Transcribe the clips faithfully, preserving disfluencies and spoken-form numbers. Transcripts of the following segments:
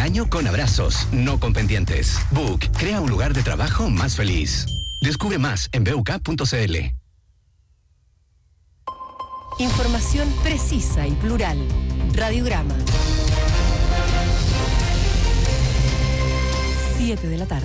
año con abrazos, no con pendientes. Book, crea un lugar de trabajo más feliz. Descubre más en b u k punto c l. Información precisa y plural. Radiograma. siete de la tarde.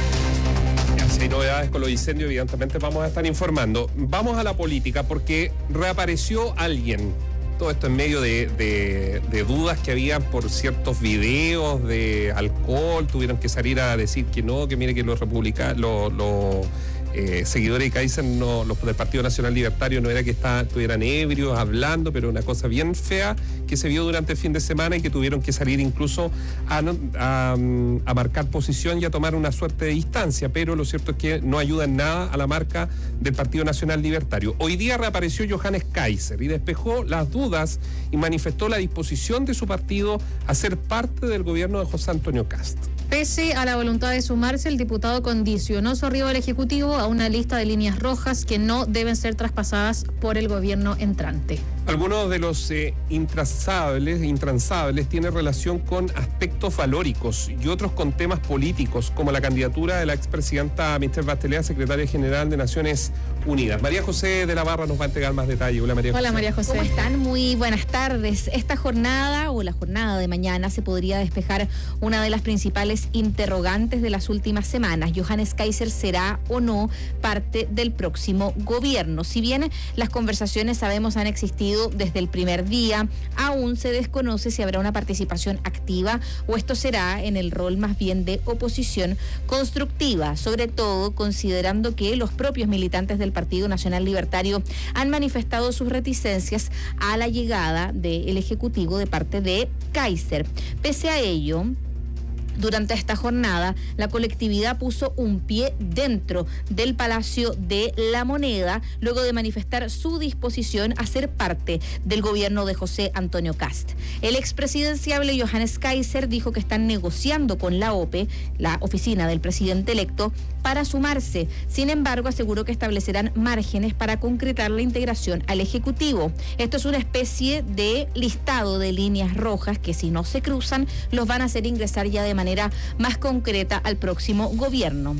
Si hay novedades con los incendios, evidentemente vamos a estar informando. Vamos a la política porque reapareció alguien. Todo esto en medio de, de, de dudas que había por ciertos videos de alcohol. Tuvieron que salir a decir que no, que mire que los republicanos, los, los eh, seguidores de Kaiser, no, los del Partido Nacional Libertario, no era que está, estuvieran ebrios hablando, pero una cosa bien fea que se vio durante el fin de semana y que tuvieron que salir incluso a, a, a marcar posición y a tomar una suerte de distancia, pero lo cierto es que no ayuda en nada a la marca del Partido Nacional Libertario. Hoy día reapareció Johannes Kaiser y despejó las dudas y manifestó la disposición de su partido a ser parte del gobierno de José Antonio Kast. Pese a la voluntad de sumarse, el diputado condicionó su arribo al Ejecutivo a una lista de líneas rojas que no deben ser traspasadas por el gobierno entrante. Algunos de los eh, intransables, intransables tienen relación con aspectos valóricos y otros con temas políticos, como la candidatura de la expresidenta Michelle Bachelet a secretaria general de Naciones Unidas. María José de la Barra nos va a entregar más detalles. Hola, María José. Hola, María José. ¿Cómo están? Muy buenas tardes. Esta jornada o la jornada de mañana se podría despejar una de las principales interrogantes de las últimas semanas. Johannes Kaiser será o no parte del próximo gobierno. Si bien las conversaciones, sabemos, han existido desde el primer día, aún se desconoce si habrá una participación activa o esto será en el rol más bien de oposición constructiva, sobre todo considerando que los propios militantes del Partido Nacional Libertario han manifestado sus reticencias a la llegada del Ejecutivo de parte de Kaiser. Pese a ello, durante esta jornada, la colectividad puso un pie dentro del Palacio de la Moneda, luego de manifestar su disposición a ser parte del gobierno de José Antonio Kast. El expresidenciable Johannes Kaiser dijo que están negociando con la O P E, la oficina del presidente electo, para sumarse. Sin embargo, aseguró que establecerán márgenes para concretar la integración al Ejecutivo. Esto es una especie de listado de líneas rojas que, si no se cruzan, los van a hacer ingresar ya de manera más concreta al próximo gobierno.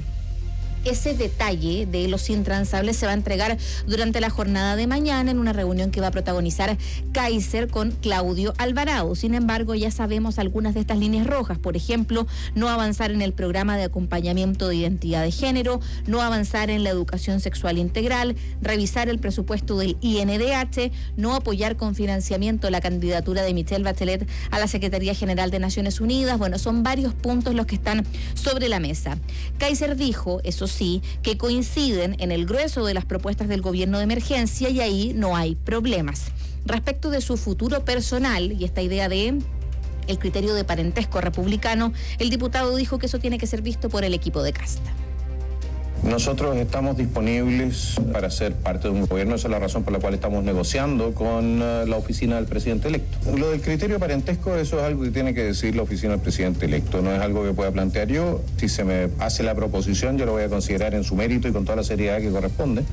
Ese detalle de los intransables se va a entregar durante la jornada de mañana en una reunión que va a protagonizar Kaiser con Claudio Alvarado. Sin embargo, ya sabemos algunas de estas líneas rojas. Por ejemplo, no avanzar en el programa de acompañamiento de identidad de género, no avanzar en la educación sexual integral, revisar el presupuesto del I N D H, no apoyar con financiamiento la candidatura de Michelle Bachelet a la Secretaría General de Naciones Unidas. Bueno, son varios puntos los que están sobre la mesa. Kaiser dijo, eso sí, que coinciden en el grueso de las propuestas del gobierno de emergencia y ahí no hay problemas. Respecto de su futuro personal y esta idea de el criterio de parentesco republicano, el diputado dijo que eso tiene que ser visto por el equipo de Kast. Nosotros estamos disponibles para ser parte de un gobierno, esa es la razón por la cual estamos negociando con uh, la oficina del presidente electo. Lo del criterio parentesco, eso es algo que tiene que decir la oficina del presidente electo, no es algo que pueda plantear yo. Si se me hace la proposición, yo lo voy a considerar en su mérito y con toda la seriedad que corresponde.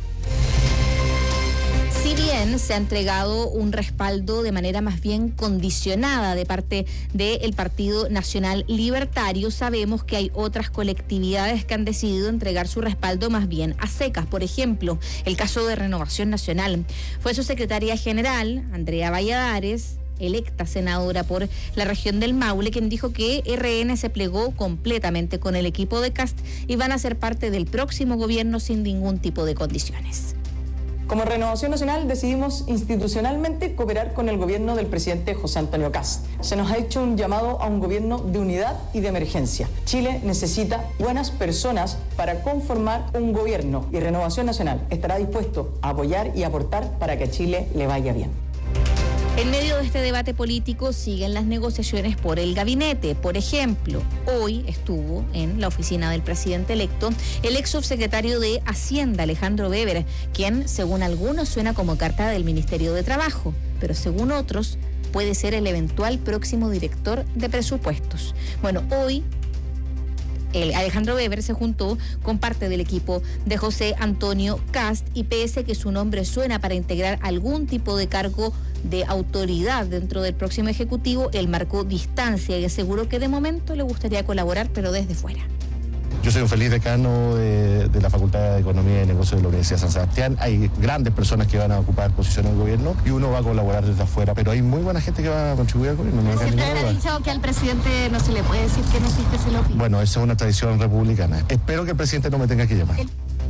Si bien se ha entregado un respaldo de manera más bien condicionada de parte del Partido Nacional Libertario, sabemos que hay otras colectividades que han decidido entregar su respaldo más bien a secas. Por ejemplo, el caso de Renovación Nacional. Fue su secretaria general, Andrea Valladares, electa senadora por la región del Maule, quien dijo que R N se plegó completamente con el equipo de Kast y van a ser parte del próximo gobierno sin ningún tipo de condiciones. Como Renovación Nacional decidimos institucionalmente cooperar con el gobierno del presidente José Antonio Kast. Se nos ha hecho un llamado a un gobierno de unidad y de emergencia. Chile necesita buenas personas para conformar un gobierno y Renovación Nacional estará dispuesto a apoyar y aportar para que a Chile le vaya bien. En medio de este debate político siguen las negociaciones por el gabinete. Por ejemplo, hoy estuvo en la oficina del presidente electo el ex subsecretario de Hacienda, Alejandro Weber, quien, según algunos, suena como carta del Ministerio de Trabajo, pero según otros, puede ser el eventual próximo director de presupuestos. Bueno, hoy El Alejandro Weber se juntó con parte del equipo de José Antonio Kast y pese que su nombre suena para integrar algún tipo de cargo de autoridad dentro del próximo Ejecutivo, él marcó distancia y aseguró que de momento le gustaría colaborar, pero desde fuera. Yo soy un feliz decano de, de la Facultad de Economía y Negocios de la Universidad de San Sebastián. Hay grandes personas que van a ocupar posiciones del gobierno y uno va a colaborar desde afuera, pero hay muy buena gente que va a contribuir al gobierno. No Siempre ha dicho que al presidente no se le puede decir que no existe ese lobby. Bueno, esa es una tradición republicana. Espero que el presidente no me tenga que llamar. El...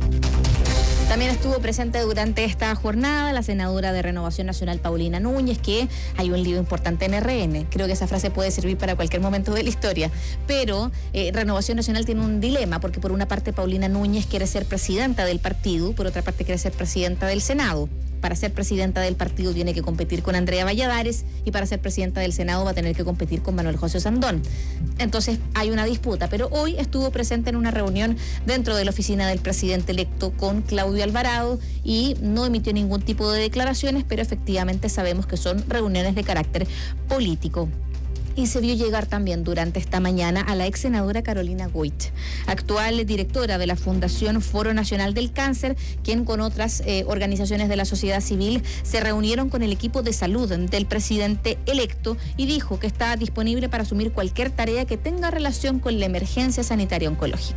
También estuvo presente durante esta jornada la senadora de Renovación Nacional, Paulina Núñez, que hay un lío importante en R N. Creo que esa frase puede servir para cualquier momento de la historia. Pero eh, Renovación Nacional tiene un dilema, porque por una parte Paulina Núñez quiere ser presidenta del partido, por otra parte quiere ser presidenta del Senado. Para ser presidenta del partido tiene que competir con Andrea Valladares y para ser presidenta del Senado va a tener que competir con Manuel José Sandón. Entonces hay una disputa, pero hoy estuvo presente en una reunión dentro de la oficina del presidente electo con Claudio Alvarado y no emitió ningún tipo de declaraciones, pero efectivamente sabemos que son reuniones de carácter político. Y se vio llegar también durante esta mañana a la ex senadora Carolina Goit, actual directora de la Fundación Foro Nacional del Cáncer, quien con otras eh, organizaciones de la sociedad civil se reunieron con el equipo de salud del presidente electo y dijo que está disponible para asumir cualquier tarea que tenga relación con la emergencia sanitaria oncológica.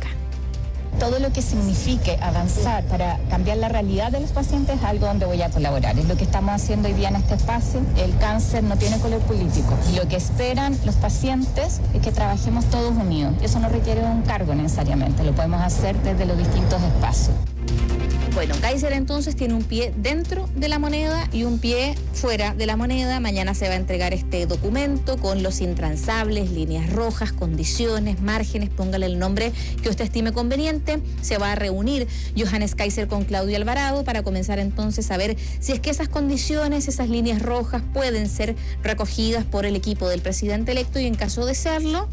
Todo lo que signifique avanzar para cambiar la realidad de los pacientes es algo donde voy a colaborar. Es lo que estamos haciendo hoy día en este espacio. El cáncer no tiene color político. Lo que esperan los pacientes es que trabajemos todos unidos. Eso no requiere un cargo necesariamente. Lo podemos hacer desde los distintos espacios. Bueno, Kaiser entonces tiene un pie dentro de la moneda y un pie fuera de la moneda. Mañana se va a entregar este documento con los intransables, líneas rojas, condiciones, márgenes, póngale el nombre que usted estime conveniente. Se va a reunir Johannes Kaiser con Claudio Alvarado para comenzar entonces a ver si es que esas condiciones, esas líneas rojas pueden ser recogidas por el equipo del presidente electo y en caso de serlo,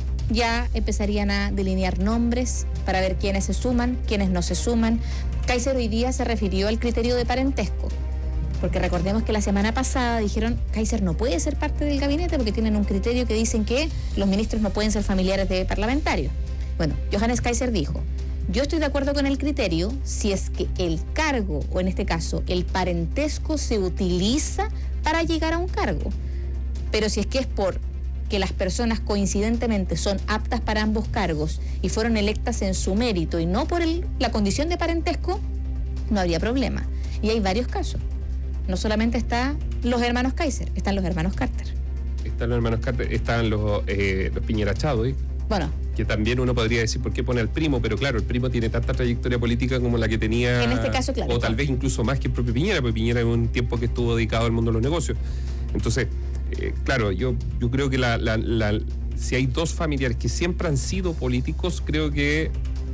ya empezarían a delinear nombres para ver quiénes se suman, quiénes no se suman. Kaiser hoy día se refirió al criterio de parentesco, porque recordemos que la semana pasada dijeron Kaiser no puede ser parte del gabinete porque tienen un criterio que dicen que los ministros no pueden ser familiares de parlamentarios. Bueno, Johannes Kaiser dijo, yo estoy de acuerdo con el criterio si es que el cargo, o en este caso el parentesco, se utiliza para llegar a un cargo, pero si es que es por que las personas coincidentemente son aptas para ambos cargos y fueron electas en su mérito y no por el, la condición de parentesco, no habría problema. Y hay varios casos. No solamente están los hermanos Kaiser, están los hermanos Carter. Están los hermanos Carter, están los, eh, los Piñera Chado, ¿eh? Bueno. Que también uno podría decir por qué pone al primo, pero claro, el primo tiene tanta trayectoria política como la que tenía. En este caso, claro. O tal vez incluso más que el propio Piñera, porque Piñera en un tiempo que estuvo dedicado al mundo de los negocios. Entonces, eh, claro, yo, yo creo que la, la, la, si hay dos familiares que siempre han sido políticos, creo que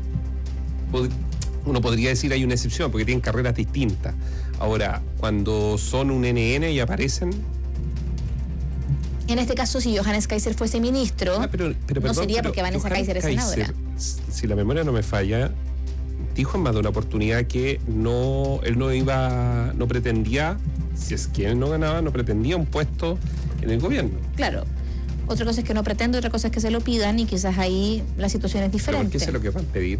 pod- uno podría decir hay una excepción, porque tienen carreras distintas. Ahora, cuando son un N N y aparecen... En este caso, si Johannes Kaiser fuese ministro, ah, pero, pero, no perdón, sería pero porque Vanessa Kaiser es senadora. Si la memoria no me falla, dijo en más de una oportunidad que no, él no iba, no pretendía, si es que él no ganaba, no pretendía un puesto en el gobierno. Claro. Otra cosa es que no pretende, otra cosa es que se lo pidan y quizás ahí la situación es diferente. ¿Por qué sé lo que van a pedir?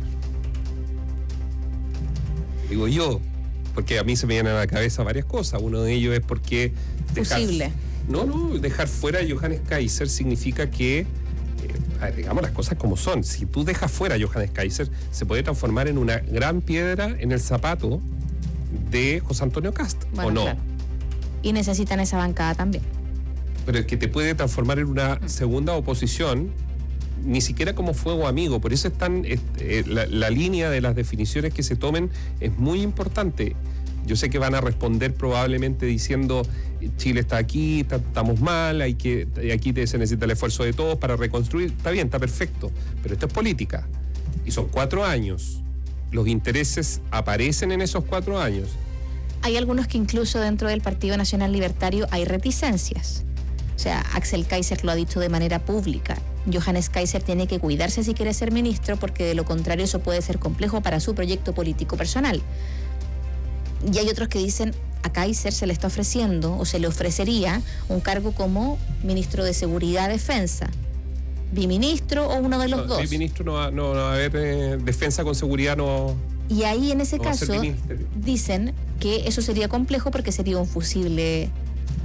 Digo yo, porque a mí se me vienen a la cabeza varias cosas. Uno de ellos es porque... Dejar, Posible. No, no, dejar fuera a Johannes Kaiser significa que, eh, a ver, digamos las cosas como son. Si tú dejas fuera a Johannes Kaiser, se puede transformar en una gran piedra en el zapato de José Antonio Cast, bueno, ¿o no? Claro. Y necesitan esa bancada también. Pero es que te puede transformar en una segunda oposición, ni siquiera como fuego amigo. Por eso es tan, este, la, la línea de las definiciones que se tomen es muy importante. Yo sé que van a responder probablemente diciendo Chile está aquí, está, estamos mal, hay que, aquí se necesita el esfuerzo de todos para reconstruir. Está bien, está perfecto, pero esto es política y son cuatro años. Los intereses aparecen en esos cuatro años. Hay algunos que incluso dentro del Partido Nacional Libertario hay reticencias. O sea, Axel Kaiser lo ha dicho de manera pública. Johannes Kaiser tiene que cuidarse si quiere ser ministro, porque de lo contrario eso puede ser complejo para su proyecto político personal. Y hay otros que dicen, a Kaiser se le está ofreciendo o se le ofrecería un cargo como ministro de Seguridad Defensa. ¿Biministro o uno de los no, dos? Biministro no va, no, no va a haber eh, defensa con seguridad, no... Y ahí en ese no caso dicen que eso sería complejo porque sería un fusible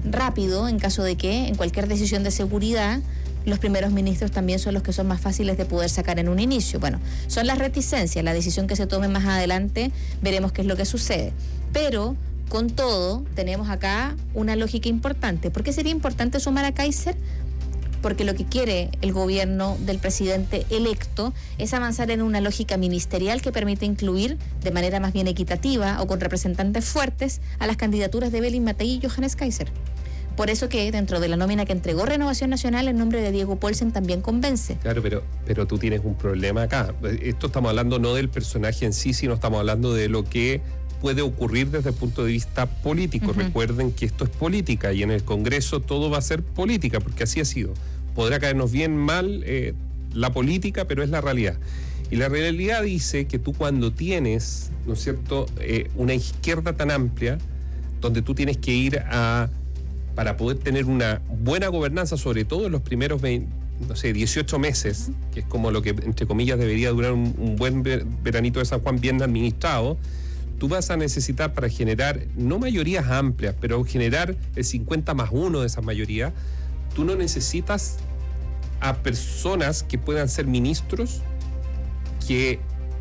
rápido en caso de que en cualquier decisión de seguridad los primeros ministros también son los que son más fáciles de poder sacar en un inicio. Bueno, son las reticencias, la decisión que se tome más adelante, veremos qué es lo que sucede. Pero, con todo, tenemos acá una lógica importante. ¿Por qué sería importante sumar a Kaiser? Porque lo que quiere el gobierno del presidente electo es avanzar en una lógica ministerial que permite incluir de manera más bien equitativa o con representantes fuertes a las candidaturas de Evelyn Matei y Johannes Kaiser. Por eso que dentro de la nómina que entregó Renovación Nacional, el nombre de Diego Paulsen también convence. Claro, pero, pero tú tienes un problema acá. Esto estamos hablando no del personaje en sí, sino estamos hablando de lo que puede ocurrir desde el punto de vista político. Uh-huh. Recuerden que esto es política y en el Congreso todo va a ser política, porque así ha sido. Podrá caernos bien mal eh, la política, pero es la realidad. Y la realidad dice que tú cuando tienes, ¿no es cierto?, eh, una izquierda tan amplia, donde tú tienes que ir a... para poder tener una buena gobernanza, sobre todo en los primeros veinte, no sé, dieciocho meses, uh-huh. que es como lo que, entre comillas, debería durar un, un buen veranito de San Juan bien administrado, tú vas a necesitar para generar, no mayorías amplias, pero generar el cincuenta más uno de esas mayorías, tú no necesitas a personas que puedan ser ministros, que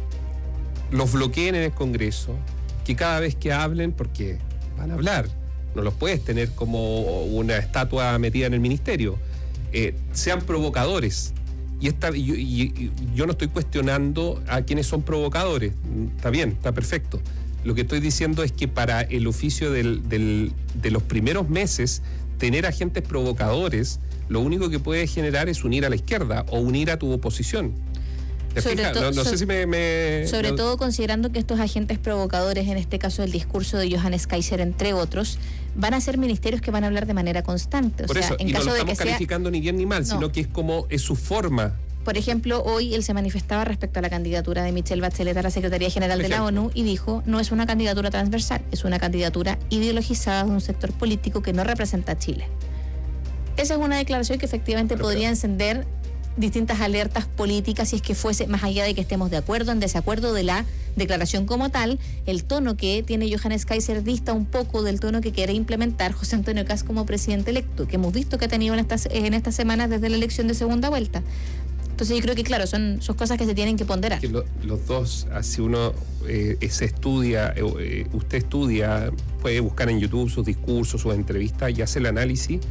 los bloqueen en el Congreso, que cada vez que hablen, porque van a hablar, no los puedes tener como una estatua metida en el ministerio, eh, sean provocadores. Y, esta, y, y, y yo no estoy cuestionando a quienes son provocadores, está bien, está perfecto. Lo que estoy diciendo es que para el oficio del, del, de los primeros meses, tener agentes provocadores, lo único que puede generar es unir a la izquierda o unir a tu oposición. Sobre to- no, no so- sé si me... me sobre no... todo considerando que estos agentes provocadores, en este caso el discurso de Johannes Kaiser, entre otros, van a ser ministerios que van a hablar de manera constante. O Por sea, eso, en y caso no lo de estamos que sea, calificando ni bien ni mal, no. sino que es como es su forma. Por ejemplo, hoy él se manifestaba respecto a la candidatura de Michelle Bachelet a la Secretaría General de la ONU y dijo, no es una candidatura transversal, es una candidatura ideologizada de un sector político que no representa a Chile. Esa es una declaración que efectivamente pero, podría pero... encender distintas alertas políticas si es que fuese, más allá de que estemos de acuerdo, en desacuerdo de la declaración como tal, el tono que tiene Johannes Kaiser dista un poco del tono que quiere implementar José Antonio Kast como presidente electo, que hemos visto que ha tenido en estas, en estas semanas desde la elección de segunda vuelta. Entonces yo creo que claro, son, son cosas que se tienen que ponderar. Que lo, los dos, si uno eh, se estudia, eh, usted estudia, puede buscar en YouTube sus discursos, sus entrevistas y hace el análisis,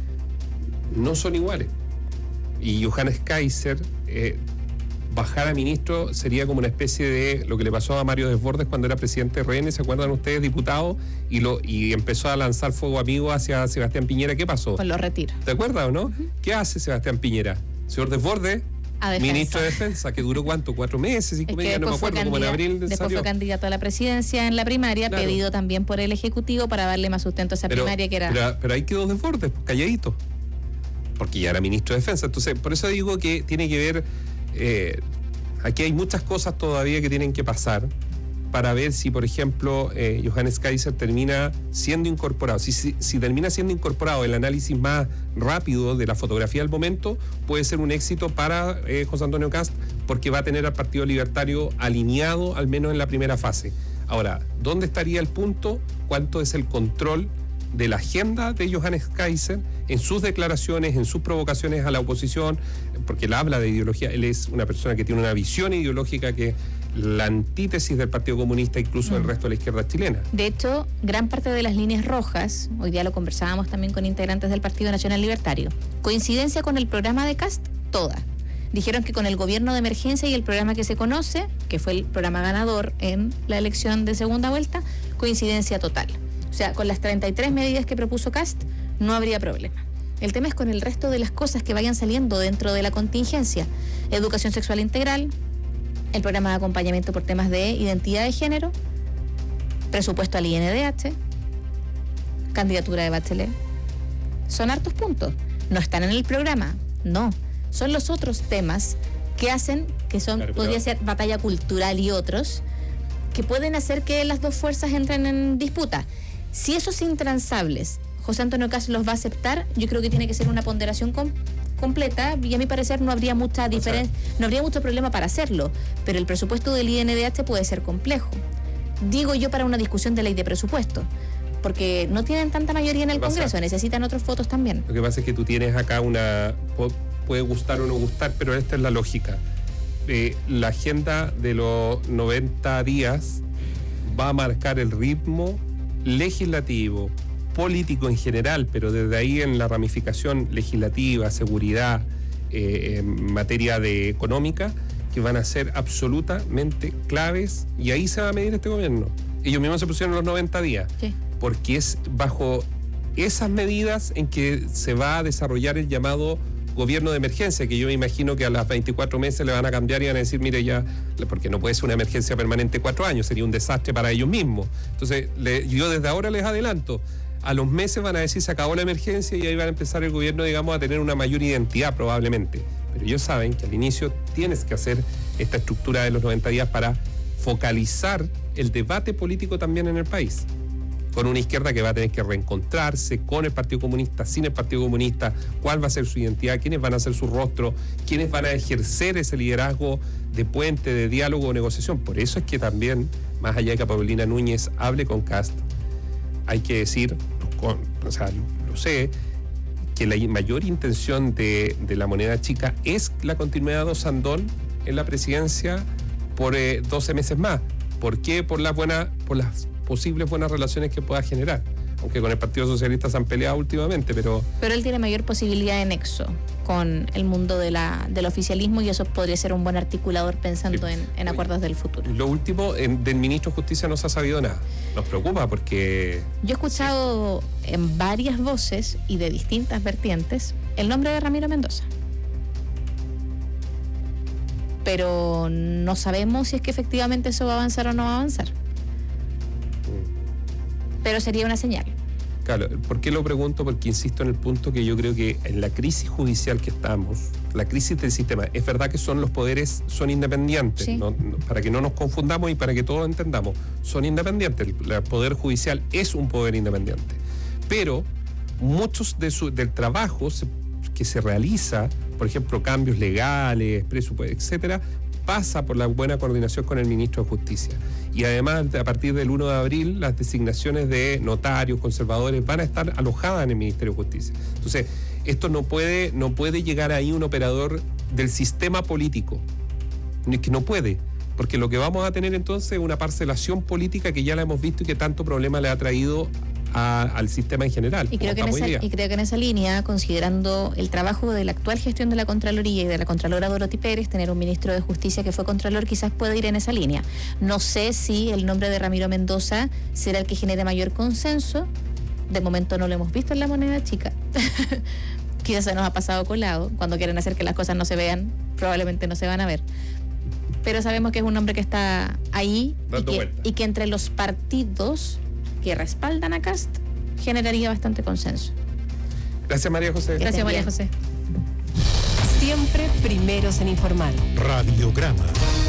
no son iguales. Y Johannes Kaiser, eh, bajar a ministro sería como una especie de lo que le pasó a Mario Desbordes cuando era presidente de R N, ¿se acuerdan ustedes, diputado? Y lo y empezó a lanzar fuego amigo hacia Sebastián Piñera. ¿Qué pasó? Pues lo retira. ¿Te acuerdas o no? Uh-huh. ¿Qué hace Sebastián Piñera? Señor Desbordes, ministro de Defensa, que duró ¿cuánto? ¿Cuatro meses? ¿Cinco meses? No me acuerdo, como en abril Después salió. Fue candidato a la presidencia en la primaria, claro. Pedido también por el Ejecutivo para darle más sustento a esa pero, primaria que era... Pero, pero ahí quedó Desbordes, calladito. Porque ya era ministro de Defensa. Entonces, por eso digo que tiene que ver, eh, aquí hay muchas cosas todavía que tienen que pasar para ver si, por ejemplo, eh, Johannes Kaiser termina siendo incorporado. Si, si, si termina siendo incorporado, el análisis más rápido de la fotografía del momento puede ser un éxito para eh, José Antonio Kast, porque va a tener al Partido Libertario alineado, al menos en la primera fase. Ahora, ¿dónde estaría el punto? ¿Cuánto es el control de la agenda de Johannes Kaiser en sus declaraciones, en sus provocaciones a la oposición? Porque él habla de ideología, él es una persona que tiene una visión ideológica que la antítesis del Partido Comunista, incluso mm. del resto de la izquierda chilena. De hecho, gran parte de las líneas rojas, hoy día lo conversábamos también con integrantes del Partido Nacional Libertario, coincidencia con el programa de Kast, toda. Dijeron que con el gobierno de emergencia y el programa que se conoce, que fue el programa ganador en la elección de segunda vuelta, coincidencia total. O sea, con las treinta y tres medidas que propuso Kast, no habría problema. El tema es con el resto de las cosas que vayan saliendo dentro de la contingencia. Educación sexual integral, el programa de acompañamiento por temas de identidad de género, presupuesto al I N D H, candidatura de Bachelet. Son hartos puntos. No están en el programa, no. Son los otros temas que hacen, que son, claro, podría ser batalla cultural y otros, que pueden hacer que las dos fuerzas entren en disputa. Si esos intransables José Antonio Kast los va a aceptar, yo creo que tiene que ser una ponderación com- completa y a mi parecer no habría mucha diferencia, o sea, no habría mucho problema para hacerlo, pero el presupuesto del I N D H puede ser complejo. Digo yo para una discusión de ley de presupuesto, porque no tienen tanta mayoría en el Congreso, necesitan otros votos también. Lo que pasa es que tú tienes acá una... puede gustar o no gustar, pero esta es la lógica. Eh, la agenda de los noventa días va a marcar el ritmo legislativo, político en general, pero desde ahí en la ramificación legislativa, seguridad, eh, en materia de económica, que van a ser absolutamente claves, y ahí se va a medir este gobierno. Ellos mismos se pusieron los noventa días, sí, porque es bajo esas medidas en que se va a desarrollar el llamado gobierno de emergencia, que yo me imagino que a las veinticuatro meses le van a cambiar y van a decir, mire ya, porque no puede ser una emergencia permanente cuatro años, sería un desastre para ellos mismos. Entonces, le, yo desde ahora les adelanto, a los meses van a decir se acabó la emergencia y ahí van a empezar el gobierno, digamos, a tener una mayor identidad probablemente. Pero ellos saben que al inicio tienes que hacer esta estructura de los noventa días para focalizar el debate político también en el país, con una izquierda que va a tener que reencontrarse con el Partido Comunista, sin el Partido Comunista, cuál va a ser su identidad, quiénes van a ser su rostro, quiénes van a ejercer ese liderazgo de puente, de diálogo o negociación. Por eso es que también, más allá de que Paulina Núñez hable con Kast, hay que decir, con, o sea, lo sé, que la mayor intención de, de la moneda chica es la continuidad de Osandón en la presidencia por eh, doce meses más. ¿Por qué? Por las buenas, por las posibles buenas relaciones que pueda generar, aunque con el Partido Socialista se han peleado últimamente, pero... Pero él tiene mayor posibilidad de nexo con el mundo de la, del oficialismo, y eso podría ser un buen articulador pensando sí. en, en acuerdos del futuro. Lo último, en, del ministro de Justicia no se ha sabido nada. Nos preocupa porque... Yo he escuchado sí. en varias voces y de distintas vertientes el nombre de Ramiro Mendoza, pero no sabemos si es que efectivamente eso va a avanzar o no va a avanzar. Pero sería una señal. Claro, ¿por qué lo pregunto? Porque insisto en el punto que yo creo que en la crisis judicial que estamos, la crisis del sistema, es verdad que son los poderes, son independientes, sí. ¿no? Para que no nos confundamos y para que todos entendamos, son independientes. El, el Poder Judicial es un poder independiente. Pero muchos de su, del trabajo se, que se realiza, por ejemplo, cambios legales, presupuestos, etcétera, pasa por la buena coordinación con el ministro de Justicia. Y además, a partir del uno de abril, las designaciones de notarios, conservadores, van a estar alojadas en el Ministerio de Justicia. Entonces, esto no puede, no puede llegar ahí un operador del sistema político. Es que no puede, porque lo que vamos a tener entonces es una parcelación política que ya la hemos visto y que tanto problema le ha traído A, al sistema en general. Y creo, que en esa, y creo que en esa línea, considerando el trabajo de la actual gestión de la Contraloría y de la Contralora Dorothy Pérez, tener un ministro de Justicia que fue Contralor quizás puede ir en esa línea. No sé si el nombre de Ramiro Mendoza será el que genere mayor consenso. De momento no lo hemos visto en la moneda chica. Quizás se nos ha pasado colado. Cuando quieren hacer que las cosas no se vean, probablemente no se van a ver. Pero sabemos que es un hombre que está ahí y que, y que entre los partidos que respaldan a Kast generaría bastante consenso. Gracias, María José. Gracias, María José. Siempre primeros en informar. Radiograma.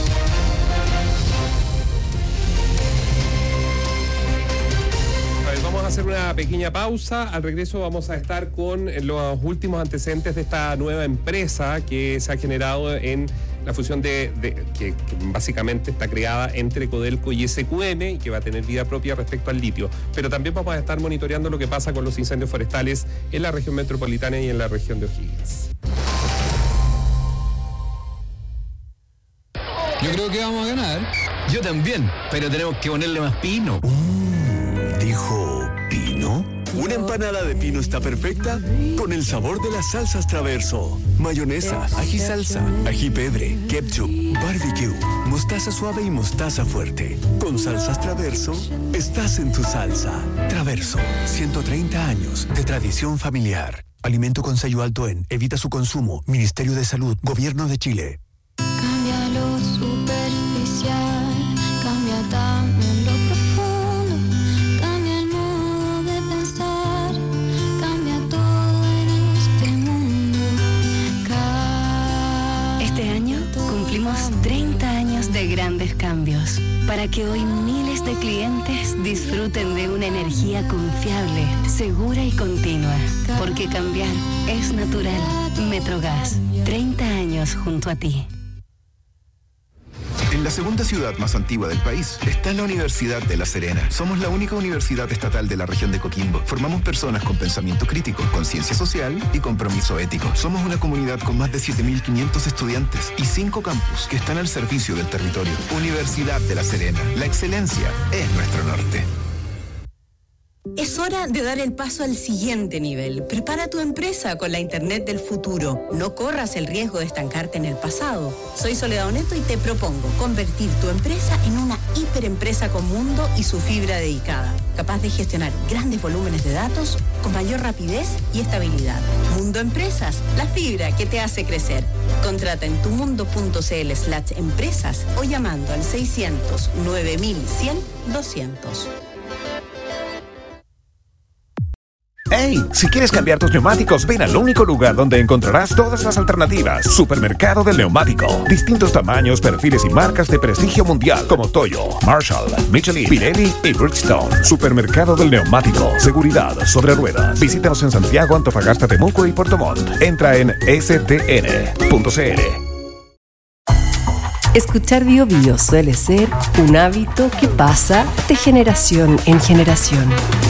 Vamos a hacer una pequeña pausa. Al regreso vamos a estar con los últimos antecedentes de esta nueva empresa que se ha generado en la fusión de, de que, que básicamente está creada entre Codelco y S Q M y que va a tener vida propia respecto al litio. Pero también vamos a estar monitoreando lo que pasa con los incendios forestales en la región metropolitana y en la región de O'Higgins. Yo creo que vamos a ganar. Yo también, pero tenemos que ponerle más pino. Mm, dijo pino. Una empanada de pino está perfecta con el sabor de las salsas Traverso. Mayonesa, ají salsa, ají pedre, ketchup, barbecue, mostaza suave y mostaza fuerte. Con salsas Traverso, estás en tu salsa. Traverso, ciento treinta años de tradición familiar. Alimento con sello alto en Evita su consumo. Ministerio de Salud, Gobierno de Chile. Cambia lo superficial, cambia también lo profundo, cambia el modo de pensar, cambia todo en este mundo. Cambia. Este año cumplimos treinta años de grandes cambios, para que hoy miles de clientes disfruten de una energía confiable, segura y continua, porque cambiar es natural. Metrogas, treinta años junto a ti. En la segunda ciudad más antigua del país está la Universidad de La Serena. Somos la única universidad estatal de la región de Coquimbo. Formamos personas con pensamiento crítico, conciencia social y compromiso ético. Somos una comunidad con más de siete mil quinientos estudiantes y cinco campus que están al servicio del territorio. Universidad de La Serena. La excelencia es nuestro norte. Es hora de dar el paso al siguiente nivel. Prepara tu empresa con la Internet del futuro. No corras el riesgo de estancarte en el pasado. Soy Soledad Oneto y te propongo convertir tu empresa en una hiperempresa con mundo y su fibra dedicada, capaz de gestionar grandes volúmenes de datos con mayor rapidez y estabilidad. Mundo Empresas, la fibra que te hace crecer. Contrata en tumundo.cl slash empresas o llamando al seiscientos nueve mil cien doscientos. ¡Hey! Si quieres cambiar tus neumáticos, ven al único lugar donde encontrarás todas las alternativas. Supermercado del Neumático. Distintos tamaños, perfiles y marcas de prestigio mundial como Toyo, Marshall, Michelin, Pirelli y Bridgestone. Supermercado del Neumático. Seguridad sobre ruedas. Visítanos en Santiago, Antofagasta, Temuco y Puerto Montt. Entra en ese te ene punto ce ele. Escuchar Bio Bio suele ser un hábito que pasa de generación en generación.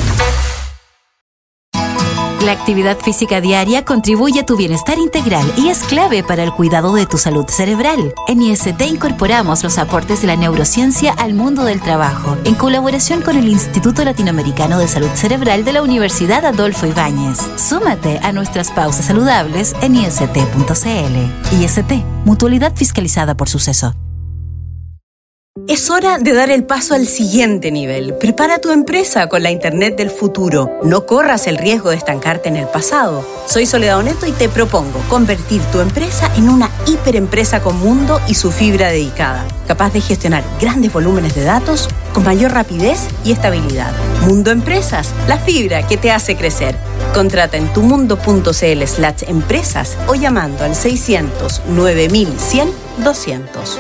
La actividad física diaria contribuye a tu bienestar integral y es clave para el cuidado de tu salud cerebral. En I S T incorporamos los aportes de la neurociencia al mundo del trabajo, en colaboración con el Instituto Latinoamericano de Salud Cerebral de la Universidad Adolfo Ibáñez. Súmate a nuestras pausas saludables en i ese te punto ce ele. I S T, mutualidad fiscalizada por Suceso. Es hora de dar el paso al siguiente nivel. Prepara tu empresa con la Internet del futuro. No corras el riesgo de estancarte en el pasado. Soy Soledad Oneto y te propongo convertir tu empresa en una hiperempresa con mundo y su fibra dedicada, capaz de gestionar grandes volúmenes de datos con mayor rapidez y estabilidad. Mundo Empresas, la fibra que te hace crecer. Contrata en tumundo.cl slash empresas o llamando al seiscientos nueve mil cien doscientos.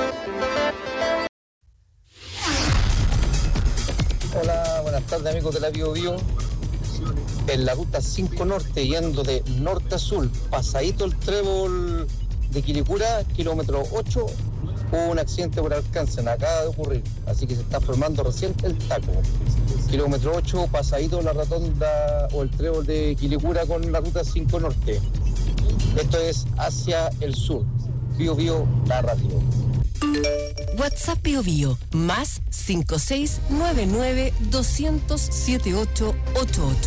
Buenas tardes, amigos de la Bio Bio. En la ruta cinco Norte, yendo de norte a sur, pasadito el trébol de Quilicura, kilómetro ocho, hubo un accidente por alcance, me acaba de ocurrir, así que se está formando recién el taco. Kilómetro ocho, pasadito la rotonda o el trébol de Quilicura con la ruta cinco Norte. Esto es hacia el sur. Bio Bio, la radio. WhatsApp Bio Bio, más cinco seis nueve nueve dos cero cero siete ocho ocho ocho.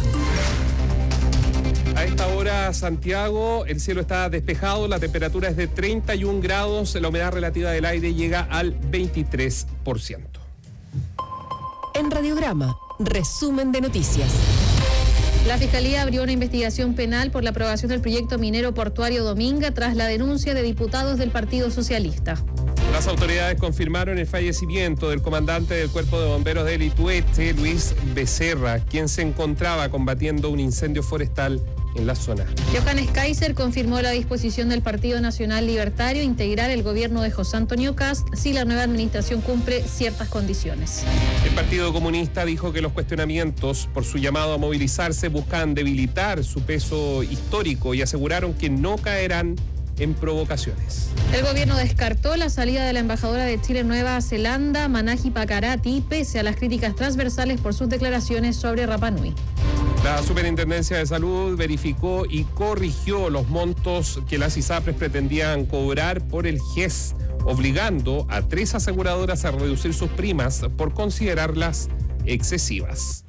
A esta hora, Santiago, el cielo está despejado, la temperatura es de treinta y un grados, la humedad relativa del aire llega al veintitrés por ciento. En Radiograma, resumen de noticias. La Fiscalía abrió una investigación penal por la aprobación del proyecto minero portuario Dominga tras la denuncia de diputados del Partido Socialista. Las autoridades confirmaron el fallecimiento del comandante del Cuerpo de Bomberos de Lituete, Luis Becerra, quien se encontraba combatiendo un incendio forestal en la zona. Johannes Kaiser confirmó la disposición del Partido Nacional Libertario a integrar el gobierno de José Antonio Kast si la nueva administración cumple ciertas condiciones. El Partido Comunista dijo que los cuestionamientos por su llamado a movilizarse buscan debilitar su peso histórico y aseguraron que no caerán en provocaciones. El gobierno descartó la salida de la embajadora de Chile en Nueva Zelanda, Manaji Pakarati, pese a las críticas transversales por sus declaraciones sobre Rapa Nui. La Superintendencia de Salud verificó y corrigió los montos que las ISAPRES pretendían cobrar por el G E S, obligando a tres aseguradoras a reducir sus primas por considerarlas excesivas.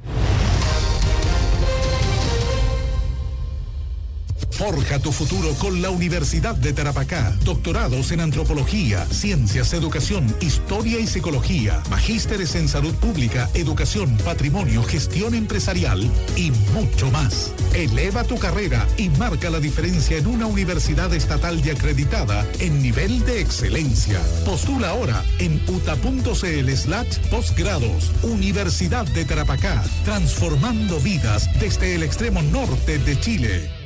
Forja tu futuro con la Universidad de Tarapacá. Doctorados en Antropología, Ciencias, Educación, Historia y Psicología. Magísteres en Salud Pública, Educación, Patrimonio, Gestión Empresarial y mucho más. Eleva tu carrera y marca la diferencia en una universidad estatal y acreditada en nivel de excelencia. Postula ahora en uta.cl slash postgrados. Universidad de Tarapacá, transformando vidas desde el extremo norte de Chile.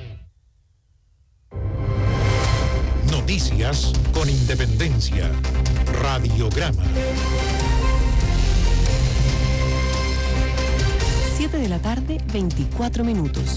Noticias con independencia. Radiograma. siete de la tarde, veinticuatro minutos.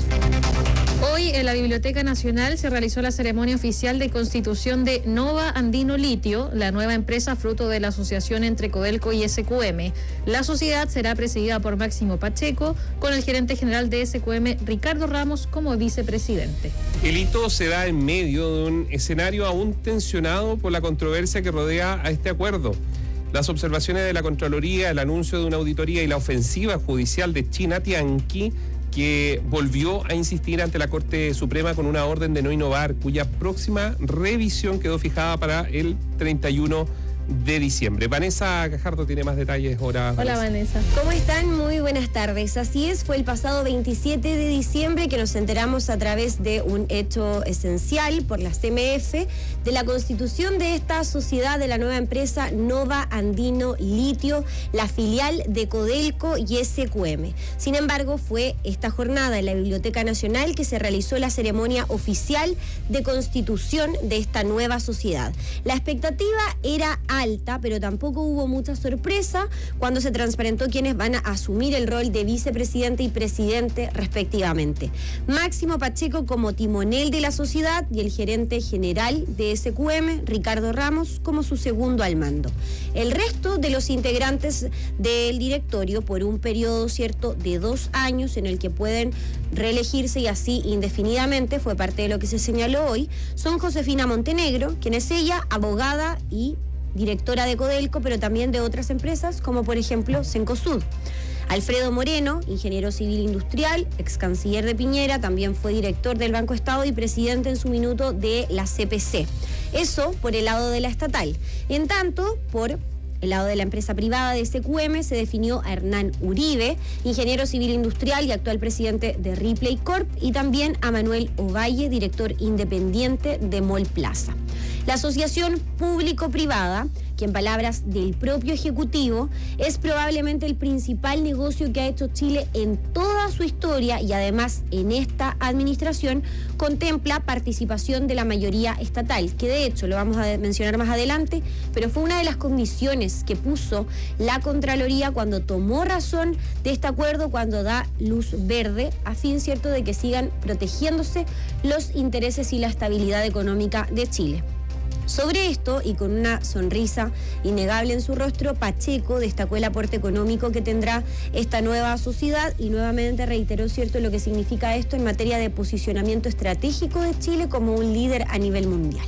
Hoy en la Biblioteca Nacional se realizó la ceremonia oficial de constitución de Nova Andino Litio, la nueva empresa fruto de la asociación entre Codelco y S Q M. La sociedad será presidida por Máximo Pacheco, con el gerente general de S Q M, Ricardo Ramos, como vicepresidente. El hito se da en medio de un escenario aún tensionado por la controversia que rodea a este acuerdo. Las observaciones de la Contraloría, el anuncio de una auditoría y la ofensiva judicial de China Tianqi, que volvió a insistir ante la Corte Suprema con una orden de no innovar, cuya próxima revisión quedó fijada para el treinta y uno de diciembre. Vanessa Cajardo tiene más detalles ahora. Hola Vanessa. ¿Cómo están? Muy buenas tardes. Así es, fue el pasado veintisiete de diciembre que nos enteramos a través de un hecho esencial por la C M F de la constitución de esta sociedad de la nueva empresa Nova Andino Litio, la filial de Codelco y S Q M. Sin embargo, fue esta jornada en la Biblioteca Nacional que se realizó la ceremonia oficial de constitución de esta nueva sociedad. La expectativa era alta, pero tampoco hubo mucha sorpresa cuando se transparentó quiénes van a asumir el rol de vicepresidente y presidente respectivamente. Máximo Pacheco como timonel de la sociedad y el gerente general de S Q M, Ricardo Ramos, como su segundo al mando. El resto de los integrantes del directorio, por un periodo cierto de dos años en el que pueden reelegirse y así indefinidamente, fue parte de lo que se señaló hoy, son Josefina Montenegro, quien es ella, abogada y directora de Codelco, pero también de otras empresas, como por ejemplo Cencosud. Alfredo Moreno, ingeniero civil industrial, ex canciller de Piñera, también fue director del Banco Estado y presidente en su minuto de la C P C. Eso por el lado de la estatal. En tanto, por el lado de la empresa privada de S Q M se definió a Hernán Uribe, ingeniero civil industrial y actual presidente de Ripley Corp, y también a Manuel Ovalle, director independiente de Mall Plaza. La asociación público-privada, que en palabras del propio Ejecutivo, es probablemente el principal negocio que ha hecho Chile en toda su historia y además en esta administración, contempla participación de la mayoría estatal, que de hecho lo vamos a mencionar más adelante, pero fue una de las condiciones que puso la Contraloría cuando tomó razón de este acuerdo, cuando da luz verde, a fin cierto de que sigan protegiéndose los intereses y la estabilidad económica de Chile. Sobre esto, y con una sonrisa innegable en su rostro, Pacheco destacó el aporte económico que tendrá esta nueva sociedad y nuevamente reiteró cierto lo que significa esto en materia de posicionamiento estratégico de Chile como un líder a nivel mundial.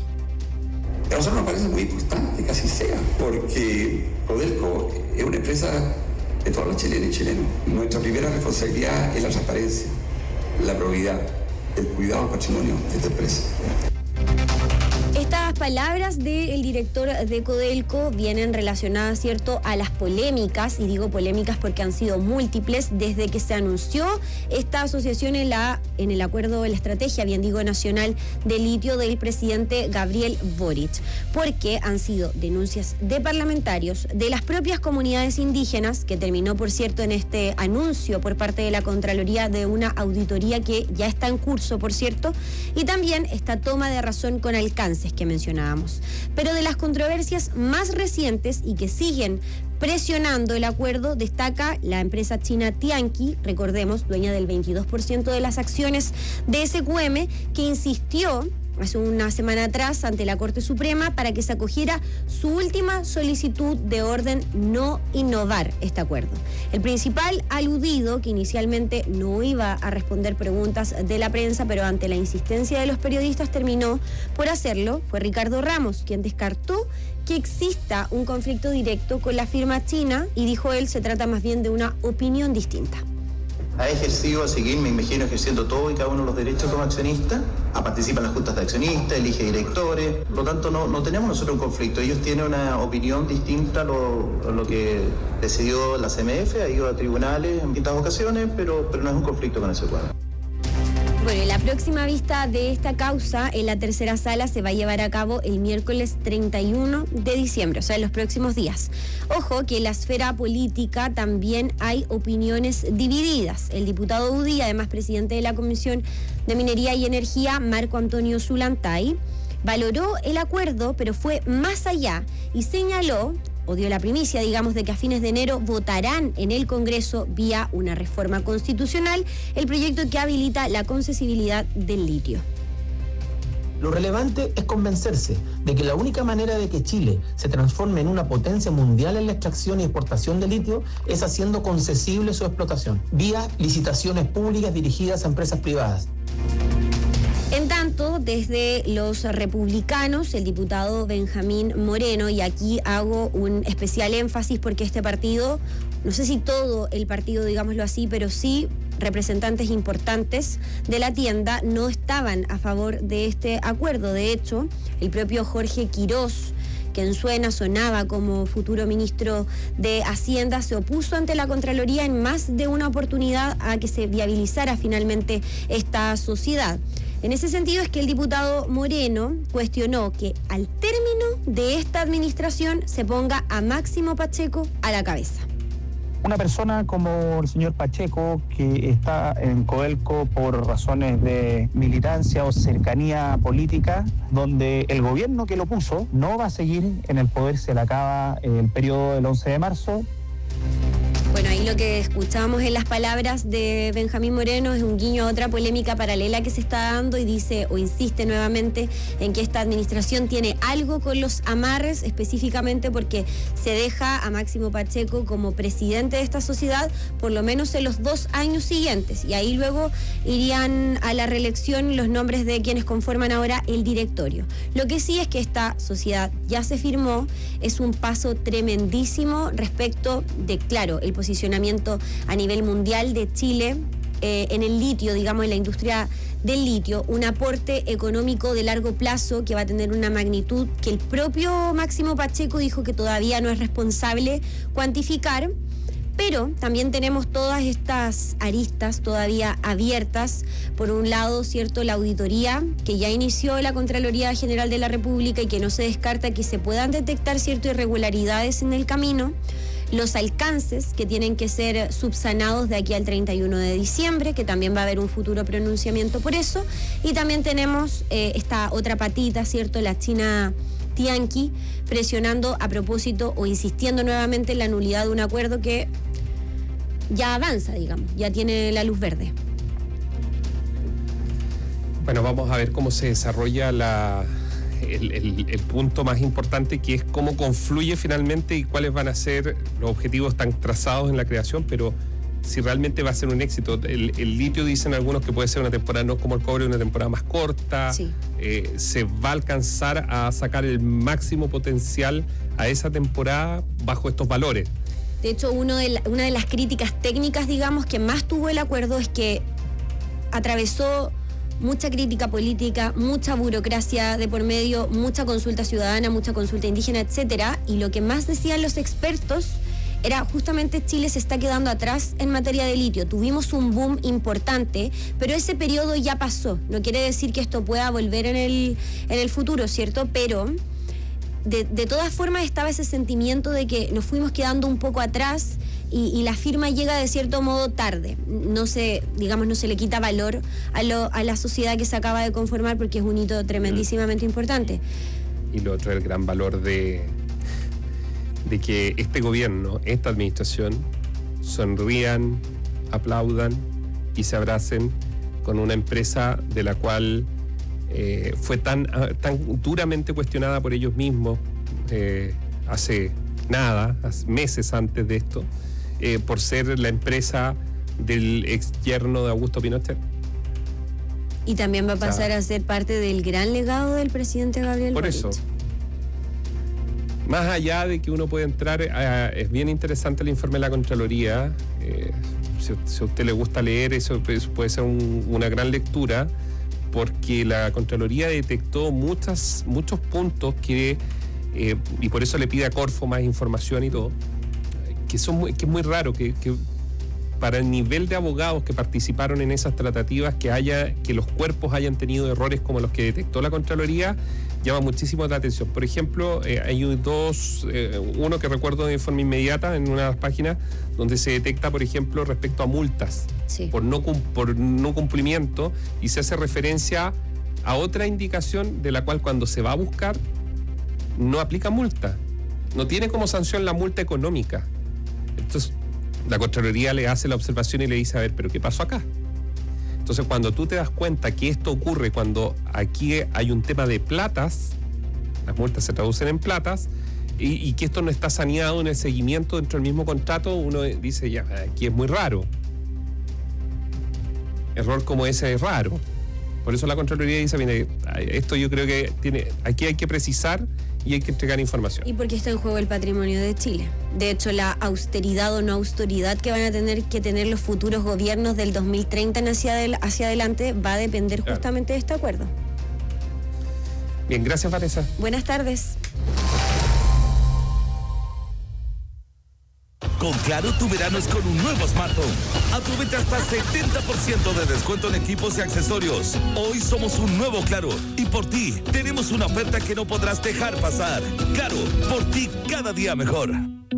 A nosotros nos parece muy importante que así sea, porque Codelco es una empresa de todos los chilenos y chilenos. Nuestra primera responsabilidad es la transparencia, la probidad, el cuidado del patrimonio de esta empresa. Estas palabras del director de Codelco vienen relacionadas, ¿cierto?, a las polémicas, y digo polémicas porque han sido múltiples desde que se anunció esta asociación en, la, en el acuerdo de la estrategia, bien digo, nacional de litio del presidente Gabriel Boric, porque han sido denuncias de parlamentarios, de las propias comunidades indígenas, que terminó, por cierto, en este anuncio por parte de la Contraloría de una auditoría que ya está en curso, por cierto, y también esta toma de razón con alcances que mencionábamos. Pero de las controversias más recientes y que siguen presionando el acuerdo, destaca la empresa china Tianqi, recordemos, dueña del veintidós por ciento de las acciones de S Q M, que insistió hace una semana atrás ante la Corte Suprema para que se acogiera su última solicitud de orden no innovar este acuerdo. El principal aludido, que inicialmente no iba a responder preguntas de la prensa, pero ante la insistencia de los periodistas terminó por hacerlo, fue Ricardo Ramos, quien descartó que exista un conflicto directo con la firma china y dijo él, se trata más bien de una opinión distinta. Ha ejercido a seguir, me imagino, ejerciendo todo y cada uno de los derechos como accionista, a participar en las juntas de accionistas, elige directores, por lo tanto no, no tenemos nosotros un conflicto. Ellos tienen una opinión distinta a lo, a lo que decidió la C M F, ha ido a tribunales en distintas ocasiones, pero, pero no es un conflicto con ese cuadro. Bueno, la próxima vista de esta causa en la tercera sala se va a llevar a cabo el miércoles treinta y uno de diciembre, o sea, en los próximos días. Ojo que en la esfera política también hay opiniones divididas. El diputado UDI, además presidente de la Comisión de Minería y Energía, Marco Antonio Zulantay, valoró el acuerdo, pero fue más allá y señaló o dio la primicia, digamos, de que a fines de enero votarán en el Congreso vía una reforma constitucional el proyecto que habilita la concesibilidad del litio. Lo relevante es convencerse de que la única manera de que Chile se transforme en una potencia mundial en la extracción y exportación de litio es haciendo concesible su explotación, vía licitaciones públicas dirigidas a empresas privadas. En tanto, desde los republicanos, el diputado Benjamín Moreno, y aquí hago un especial énfasis porque este partido, no sé si todo el partido, digámoslo así, pero sí representantes importantes de la tienda no estaban a favor de este acuerdo. De hecho, el propio Jorge Quirós, que en Suena sonaba como futuro ministro de Hacienda, se opuso ante la Contraloría en más de una oportunidad a que se viabilizara finalmente esta sociedad. En ese sentido es que el diputado Moreno cuestionó que al término de esta administración se ponga a Máximo Pacheco a la cabeza. Una persona como el señor Pacheco, que está en Codelco por razones de militancia o cercanía política, donde el gobierno que lo puso no va a seguir en el poder, se le acaba el periodo del once de marzo. Bueno, ahí lo que escuchamos en las palabras de Benjamín Moreno es un guiño a otra polémica paralela que se está dando y dice o insiste nuevamente en que esta administración tiene algo con los amarres, específicamente porque se deja a Máximo Pacheco como presidente de esta sociedad por lo menos en los dos años siguientes, y ahí luego irían a la reelección los nombres de quienes conforman ahora el directorio. Lo que sí es que esta sociedad ya se firmó, es un paso tremendísimo respecto de, claro, el posicionamiento a nivel mundial de Chile eh, en el litio, digamos, en la industria del litio, un aporte económico de largo plazo que va a tener una magnitud que el propio Máximo Pacheco dijo que todavía no es responsable cuantificar, pero también tenemos todas estas aristas todavía abiertas. Por un lado, cierto, la auditoría que ya inició la Contraloría General de la República y que no se descarta que se puedan detectar ciertas irregularidades en el camino. Los alcances que tienen que ser subsanados de aquí al treinta y uno de diciembre, que también va a haber un futuro pronunciamiento por eso. Y también tenemos eh, esta otra patita, ¿cierto? La China Tianqi, presionando a propósito o insistiendo nuevamente en la nulidad de un acuerdo que ya avanza, digamos, ya tiene la luz verde. Bueno, vamos a ver cómo se desarrolla la... El, el, el punto más importante, que es cómo confluye finalmente y cuáles van a ser los objetivos tan trazados en la creación, pero si realmente va a ser un éxito. El, el litio, dicen algunos, que puede ser una temporada, no como el cobre, una temporada más corta. Sí. Eh, se va a alcanzar a sacar el máximo potencial a esa temporada bajo estos valores. De hecho, uno de la, una de las críticas técnicas, digamos, que más tuvo el acuerdo es que atravesó mucha crítica política, mucha burocracia de por medio, mucha consulta ciudadana, mucha consulta indígena, etcétera, y lo que más decían los expertos era justamente Chile se está quedando atrás en materia de litio. Tuvimos un boom importante, pero ese periodo ya pasó. No quiere decir que esto pueda volver en el, en el futuro, ¿cierto? Pero de, de todas formas estaba ese sentimiento de que nos fuimos quedando un poco atrás y, y la firma llega de cierto modo tarde. No se, digamos, no se le quita valor a, lo, a la sociedad que se acaba de conformar porque es un hito tremendísimamente importante. Y lo otro, el gran valor de, de que este gobierno, esta administración, sonrían, aplaudan y se abracen con una empresa de la cual eh, fue tan, tan duramente cuestionada por ellos mismos eh, hace nada, hace meses antes de esto, eh, por ser la empresa del ex yerno de Augusto Pinochet. Y también va a pasar o sea, a ser parte del gran legado del presidente Gabriel Por Boric. eso, más allá de que uno puede entrar, eh, es bien interesante el informe de la Contraloría. Eh, si, si a usted le gusta leer, eso, eso puede ser un, una gran lectura, porque la Contraloría detectó muchas, muchos puntos que, eh, y por eso le pide a Corfo más información y todo, que, son muy, que es muy raro que, que para el nivel de abogados que participaron en esas tratativas, que haya que los cuerpos hayan tenido errores como los que detectó la Contraloría, llama muchísimo la atención. Por ejemplo, eh, hay dos, eh, uno que recuerdo de forma inmediata en una de las páginas, donde se detecta, por ejemplo, respecto a multas, sí. por, no, por no cumplimiento, y se hace referencia a otra indicación de la cual cuando se va a buscar no aplica multa. No tiene como sanción la multa económica. Entonces, la Contraloría le hace la observación y le dice, a ver, ¿pero qué pasó acá? Entonces, cuando tú te das cuenta que esto ocurre cuando aquí hay un tema de platas, las multas se traducen en platas, y, y que esto no está saneado en el seguimiento dentro del mismo contrato, uno dice, ya, aquí es muy raro. Error como ese es raro. Por eso la Contraloría dice, mire, esto yo creo que tiene, aquí hay que precisar y hay que entregar información. Y porque está en juego el patrimonio de Chile. De hecho, la austeridad o no austeridad que van a tener que tener los futuros gobiernos del dos mil treinta en hacia, del, hacia adelante va a depender claro. justamente de este acuerdo. Bien, gracias Vanessa. Buenas tardes. Con Claro, tu verano es con un nuevo smartphone. Aprovecha hasta setenta por ciento de descuento en equipos y accesorios. Hoy somos un nuevo Claro y por ti tenemos una oferta que no podrás dejar pasar. Claro, por ti cada día mejor.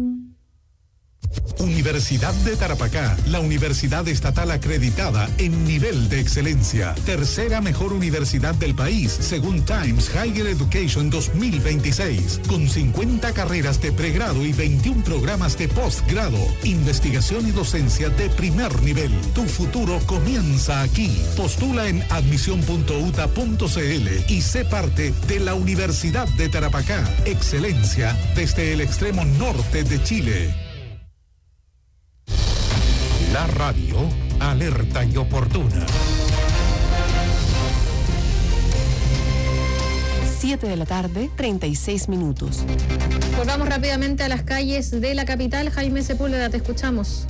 Universidad de Tarapacá, la universidad estatal acreditada en nivel de excelencia. Tercera mejor universidad del país, según Times Higher Education dos mil veintiséis. Con cincuenta carreras de pregrado y veintiún programas de postgrado. Investigación y docencia de primer nivel. Tu futuro comienza aquí. Postula en admisión punto u t a punto c l y sé parte de la Universidad de Tarapacá. Excelencia desde el extremo norte de Chile. La radio, alerta y oportuna. siete de la tarde, treinta y seis minutos. Volvamos rápidamente a las calles de la capital. Jaime Sepúlveda, te escuchamos.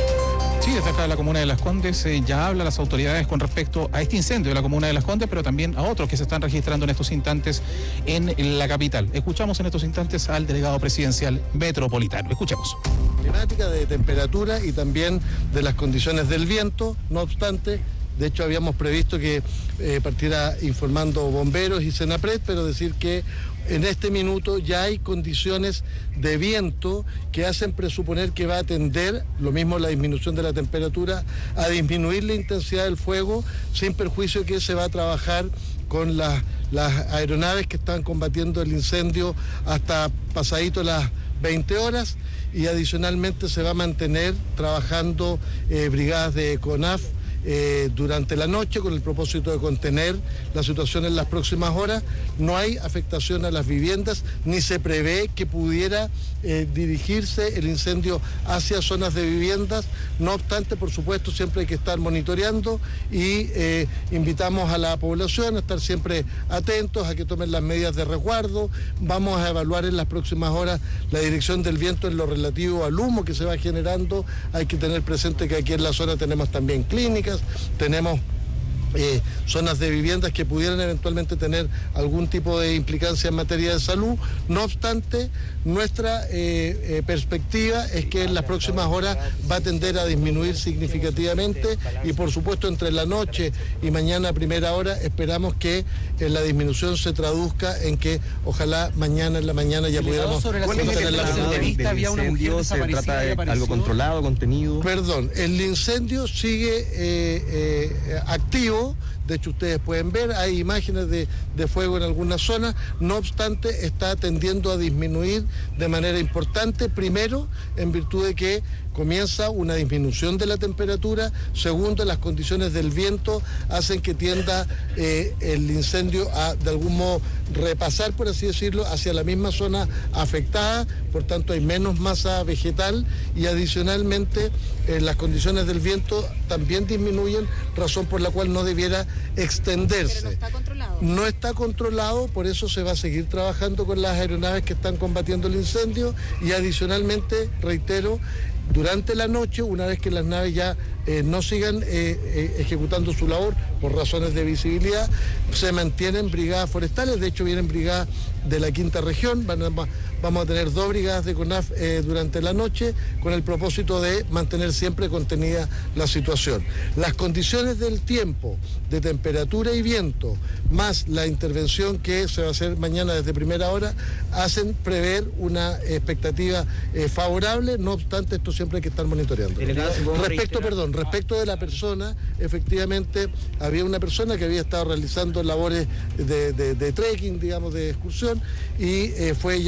Sí, desde acá de la comuna de Las Condes eh, ya hablan las autoridades con respecto a este incendio de la comuna de Las Condes, pero también a otros que se están registrando en estos instantes en la capital. Escuchamos en estos instantes al delegado presidencial metropolitano. Escuchemos. Climática, de temperatura y también de las condiciones del viento. No obstante, de hecho habíamos previsto que eh, partiera informando bomberos y Senapred, pero decir que en este minuto ya hay condiciones de viento que hacen presuponer que va a tender, lo mismo la disminución de la temperatura, a disminuir la intensidad del fuego, sin perjuicio que se va a trabajar con las, las aeronaves que están combatiendo el incendio hasta pasadito las veinte horas, y adicionalmente se va a mantener trabajando eh, brigadas de CONAF Eh, durante la noche con el propósito de contener la situación en las próximas horas. No hay afectación a las viviendas, ni se prevé que pudiera eh, dirigirse el incendio hacia zonas de viviendas. No obstante, por supuesto, siempre hay que estar monitoreando y eh, invitamos a la población a estar siempre atentos, a que tomen las medidas de resguardo. Vamos a evaluar en las próximas horas la dirección del viento en lo relativo al humo que se va generando. Hay que tener presente que aquí en la zona tenemos también clínicas, tenemos eh, zonas de viviendas que pudieran eventualmente tener algún tipo de implicancia en materia de salud. No obstante, nuestra eh, eh, perspectiva es que en las próximas horas va a tender a disminuir significativamente y por supuesto entre la noche y mañana a primera hora esperamos que eh, la disminución se traduzca en que ojalá mañana en la mañana ya pudiéramos tener la entrevista. Había una mujer desaparecida. ¿Se trata de algo controlado, contenido? Perdón, el incendio sigue eh, eh, activo. De hecho, ustedes pueden ver, hay imágenes de, de fuego en algunas zonas. No obstante, está tendiendo a disminuir de manera importante, primero, en virtud de que comienza una disminución de la temperatura, segundo, las condiciones del viento hacen que tienda eh, el incendio a, de algún modo, repasar, por así decirlo, hacia la misma zona afectada, por tanto hay menos masa vegetal y adicionalmente eh, las condiciones del viento también disminuyen, razón por la cual no debiera extenderse. Pero no está controlado. No está controlado, por eso se va a seguir trabajando con las aeronaves que están combatiendo el incendio y adicionalmente, reitero, durante la noche, una vez que las naves ya eh, no sigan eh, eh, ejecutando su labor por razones de visibilidad, se mantienen brigadas forestales. De hecho, vienen brigadas de la quinta región. Van a, vamos a tener dos brigadas de CONAF eh, durante la noche con el propósito de mantener siempre contenida la situación. Las condiciones del tiempo, de temperatura y viento, más la intervención que se va a hacer mañana desde primera hora, hacen prever una expectativa eh, favorable. No obstante, esto siempre hay que estar monitoreando. Respecto, perdón, respecto de la persona, efectivamente había una persona que había estado realizando labores de, de, de trekking, digamos, de excursión, y eh, fue ya registrada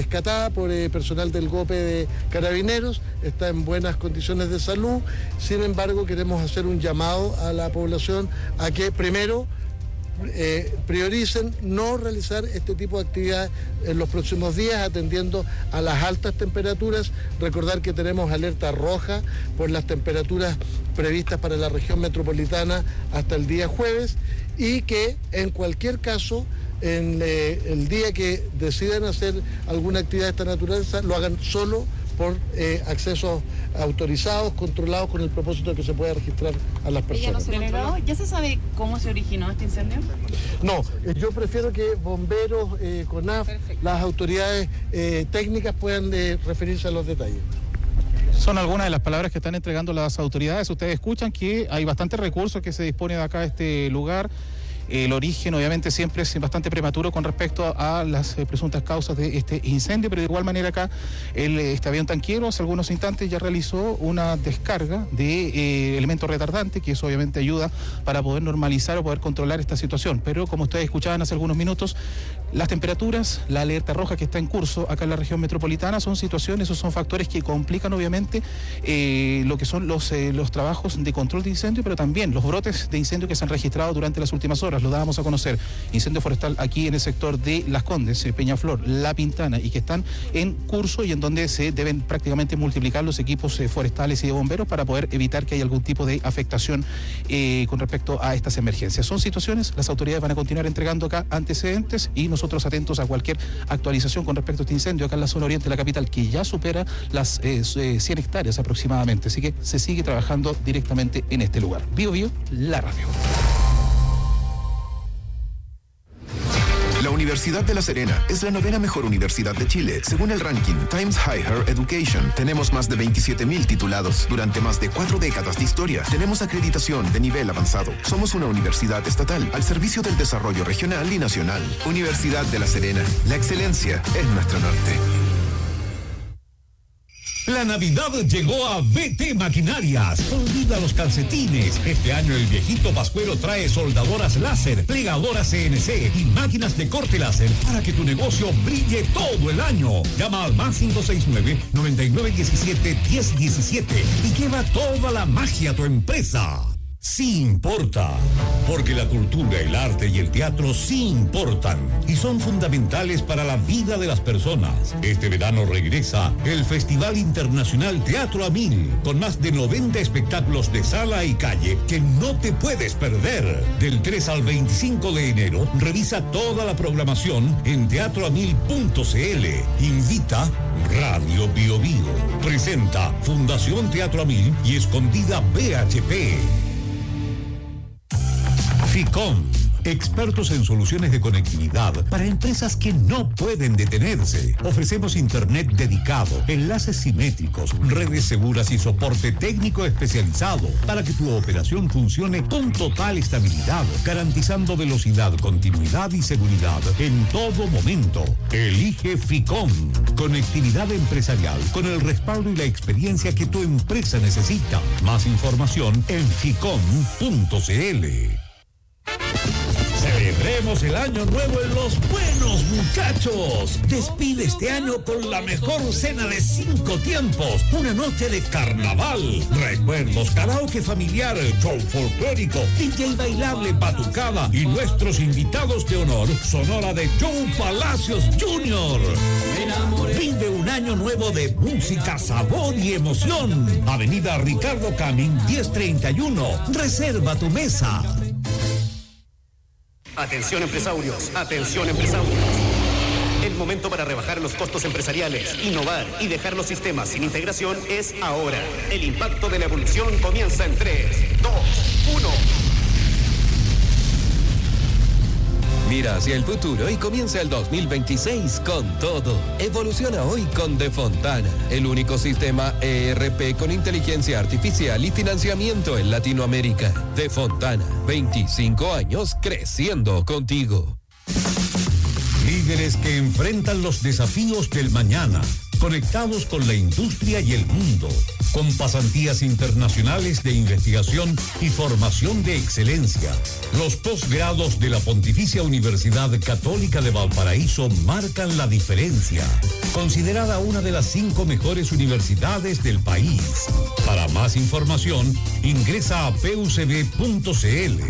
rescatada por eh, personal del GOPE de Carabineros, está en buenas condiciones de salud. Sin embargo, queremos hacer un llamado a la población a que primero Eh, prioricen no realizar este tipo de actividades en los próximos días, atendiendo a las altas temperaturas. Recordar que tenemos alerta roja por las temperaturas previstas para la región metropolitana hasta el día jueves, y que en cualquier caso, en eh, el día que decidan hacer alguna actividad de esta naturaleza, lo hagan solo por eh, accesos autorizados, controlados, con el propósito de que se pueda registrar a las personas. Delegado, ¿ya se sabe cómo se originó este incendio? No, eh, yo prefiero que bomberos, eh, CONAF, Perfecto. las autoridades eh, técnicas puedan eh, referirse a los detalles. Son algunas de las palabras que están entregando las autoridades. Ustedes escuchan que hay bastantes recursos que se dispone de acá a este lugar. El origen obviamente siempre es bastante prematuro con respecto a las eh, presuntas causas de este incendio, pero de igual manera acá el, este avión tanquero hace algunos instantes ya realizó una descarga de eh, elementos retardantes, que eso obviamente ayuda para poder normalizar o poder controlar esta situación. Pero como ustedes escuchaban hace algunos minutos, las temperaturas, la alerta roja que está en curso acá en la región metropolitana son situaciones o son factores que complican obviamente eh, lo que son los, eh, los trabajos de control de incendio, pero también los brotes de incendio que se han registrado durante las últimas horas. Lo dábamos a conocer, incendio forestal aquí en el sector de Las Condes, eh, Peñaflor, La Pintana, y que están en curso y en donde se deben prácticamente multiplicar los equipos eh, forestales y de bomberos para poder evitar que haya algún tipo de afectación eh, con respecto a estas emergencias. Son situaciones, las autoridades van a continuar entregando acá antecedentes y nosotros atentos a cualquier actualización con respecto a este incendio acá en la zona oriente de la capital, que ya supera las eh, cien hectáreas aproximadamente, así que se sigue trabajando directamente en este lugar. Bio Bio, la radio. La Universidad de La Serena es la novena mejor universidad de Chile, según el ranking Times Higher Education. Tenemos más de veintisiete mil titulados durante más de cuatro décadas de historia. Tenemos acreditación de nivel avanzado. Somos una universidad estatal al servicio del desarrollo regional y nacional. Universidad de La Serena. La excelencia es nuestro norte. La Navidad llegó a B T Maquinarias. Olvida los calcetines. Este año el viejito Pascuero trae soldadoras láser, plegadoras C N C y máquinas de corte láser para que tu negocio brille todo el año. Llama al más cinco seis nueve, noventa y nueve diecisiete, diez diecisiete y lleva toda la magia a tu empresa. Sí importa, porque la cultura, el arte y el teatro sí importan y son fundamentales para la vida de las personas. Este verano regresa el Festival Internacional Teatro a Mil, con más de noventa espectáculos de sala y calle que no te puedes perder. Del tres al veinticinco de enero, revisa toda la programación en teatro a mil punto c l. Invita Radio Bio Bio. Presenta Fundación Teatro a Mil y Escondida B H P. FICOM, expertos en soluciones de conectividad para empresas que no pueden detenerse. Ofrecemos internet dedicado, enlaces simétricos, redes seguras y soporte técnico especializado para que tu operación funcione con total estabilidad, garantizando velocidad, continuidad y seguridad en todo momento. Elige FICOM, conectividad empresarial con el respaldo y la experiencia que tu empresa necesita. Más información en ficom punto c l. Celebremos el año nuevo en Los Buenos Muchachos. Despide este año con la mejor cena de cinco tiempos. Una noche de carnaval, recuerdos, karaoke familiar, show folclórico, D J bailable, batucada y nuestros invitados de honor, Sonora de Joe Palacios junior Vive un año nuevo de música, sabor y emoción. Avenida Ricardo Camin, diez treinta y uno. Reserva tu mesa. Atención empresarios, atención empresarios. El momento para rebajar los costos empresariales, innovar y dejar los sistemas sin integración es ahora. El impacto de la evolución comienza en tres, dos, uno. Mira hacia el futuro y comienza el dos mil veintiséis con todo. Evoluciona hoy con De Fontana, el único sistema E R P con inteligencia artificial y financiamiento en Latinoamérica. De Fontana, veinticinco años creciendo contigo. Líderes que enfrentan los desafíos del mañana, conectados con la industria y el mundo, con pasantías internacionales de investigación y formación de excelencia. Los posgrados de la Pontificia Universidad Católica de Valparaíso marcan la diferencia. Considerada una de las cinco mejores universidades del país. Para más información, ingresa a p u c b punto c l.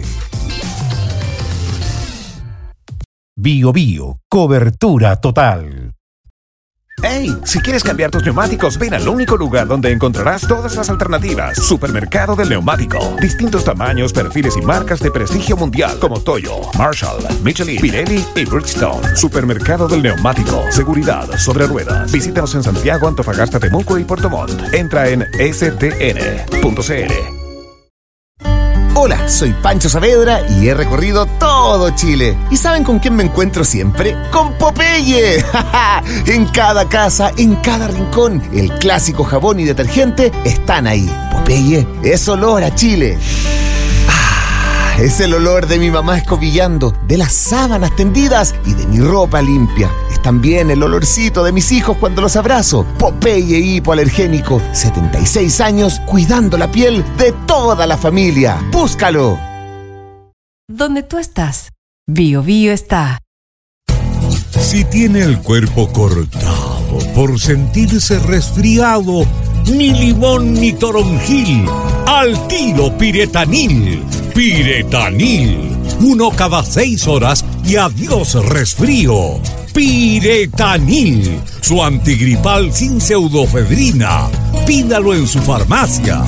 Bio Bio, cobertura total. ¡Hey! Si quieres cambiar tus neumáticos, ven al único lugar donde encontrarás todas las alternativas. Supermercado del Neumático. Distintos tamaños, perfiles y marcas de prestigio mundial como Toyo, Marshall, Michelin, Pirelli y Bridgestone. Supermercado del Neumático. Seguridad sobre ruedas. Visítanos en Santiago, Antofagasta, Temuco y Puerto Montt. Entra en s t n punto c l. Hola, soy Pancho Saavedra y he recorrido todo Chile. ¿Y saben con quién me encuentro siempre? ¡Con Popeye! En cada casa, en cada rincón, el clásico jabón y detergente están ahí. Popeye es olor a Chile. Ah, es el olor de mi mamá escobillando, de las sábanas tendidas y de mi ropa limpia. Es también el olorcito de mis hijos cuando los abrazo. Popeye hipoalergénico, setenta y seis años cuidando la piel de toda la familia. ¡Búscalo! Donde tú estás, Bio Bio está. Si tiene el cuerpo cortado por sentirse resfriado, ni limón ni toronjil, al tiro Piretanil. Piretanil, uno cada seis horas y adiós resfrío. Piretanil, su antigripal sin pseudofedrina. Pídalo en su farmacia.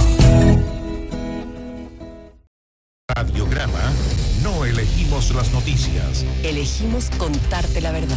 Radiograma, no elegimos las noticias. Elegimos contarte la verdad.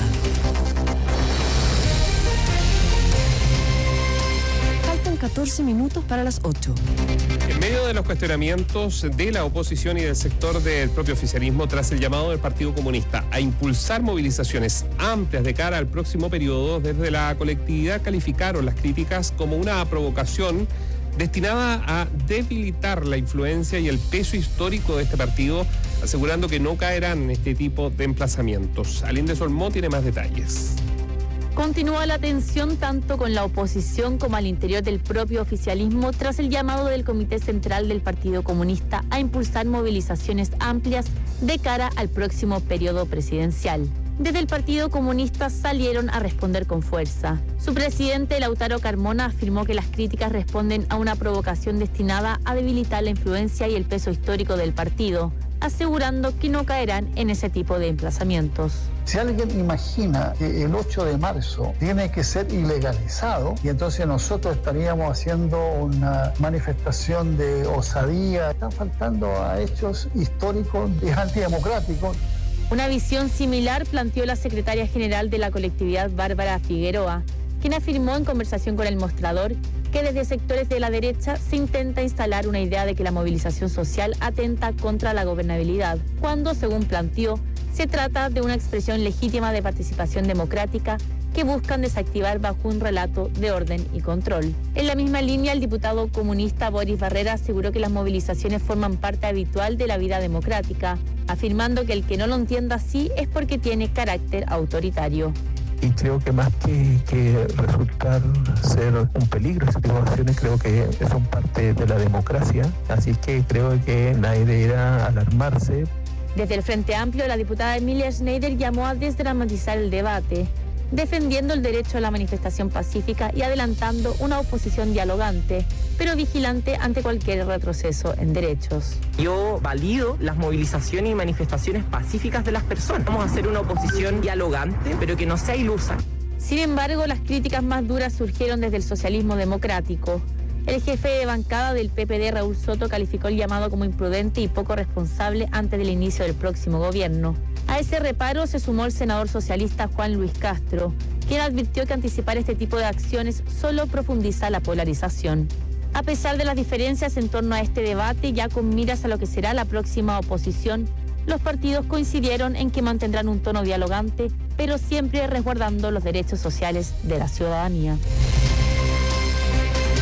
Faltan catorce minutos para las ocho. En medio de los cuestionamientos de la oposición y del sector del propio oficialismo tras el llamado del Partido Comunista a impulsar movilizaciones amplias de cara al próximo periodo, desde la colectividad calificaron las críticas como una provocación destinada a debilitar la influencia y el peso histórico de este partido, asegurando que no caerán en este tipo de emplazamientos. Alinde Solmó tiene más detalles. Continúa la tensión tanto con la oposición como al interior del propio oficialismo tras el llamado del Comité Central del Partido Comunista a impulsar movilizaciones amplias de cara al próximo periodo presidencial. Desde el Partido Comunista salieron a responder con fuerza. Su presidente, Lautaro Carmona, afirmó que las críticas responden a una provocación destinada a debilitar la influencia y el peso histórico del partido, asegurando que no caerán en ese tipo de emplazamientos. Si alguien imagina que el ocho de marzo tiene que ser ilegalizado y entonces nosotros estaríamos haciendo una manifestación de osadía, están faltando a hechos históricos, es antidemocrático. Una visión similar planteó la secretaria general de la colectividad, Bárbara Figueroa, quien afirmó en conversación con El Mostrador que desde sectores de la derecha se intenta instalar una idea de que la movilización social atenta contra la gobernabilidad, cuando, según planteó, se trata de una expresión legítima de participación democrática que buscan desactivar bajo un relato de orden y control. En la misma línea, el diputado comunista Boris Barrera aseguró que las movilizaciones forman parte habitual de la vida democrática, afirmando que el que no lo entienda así es porque tiene carácter autoritario. Y creo que más que, que resultar ser un peligro ese tipo de acciones, creo que son parte de la democracia, así es que creo que nadie deberá alarmarse. Desde el Frente Amplio, la diputada Emilia Schneider llamó a desdramatizar el debate, defendiendo el derecho a la manifestación pacífica y adelantando una oposición dialogante, pero vigilante ante cualquier retroceso en derechos. Yo valido las movilizaciones y manifestaciones pacíficas de las personas. Vamos a hacer una oposición dialogante, pero que no sea ilusa. Sin embargo, las críticas más duras surgieron desde el socialismo democrático. El jefe de bancada del P P D, Raúl Soto, calificó el llamado como imprudente y poco responsable antes del inicio del próximo gobierno. A ese reparo se sumó el senador socialista Juan Luis Castro, quien advirtió que anticipar este tipo de acciones solo profundiza la polarización. A pesar de las diferencias en torno a este debate, ya con miras a lo que será la próxima oposición, los partidos coincidieron en que mantendrán un tono dialogante, pero siempre resguardando los derechos sociales de la ciudadanía.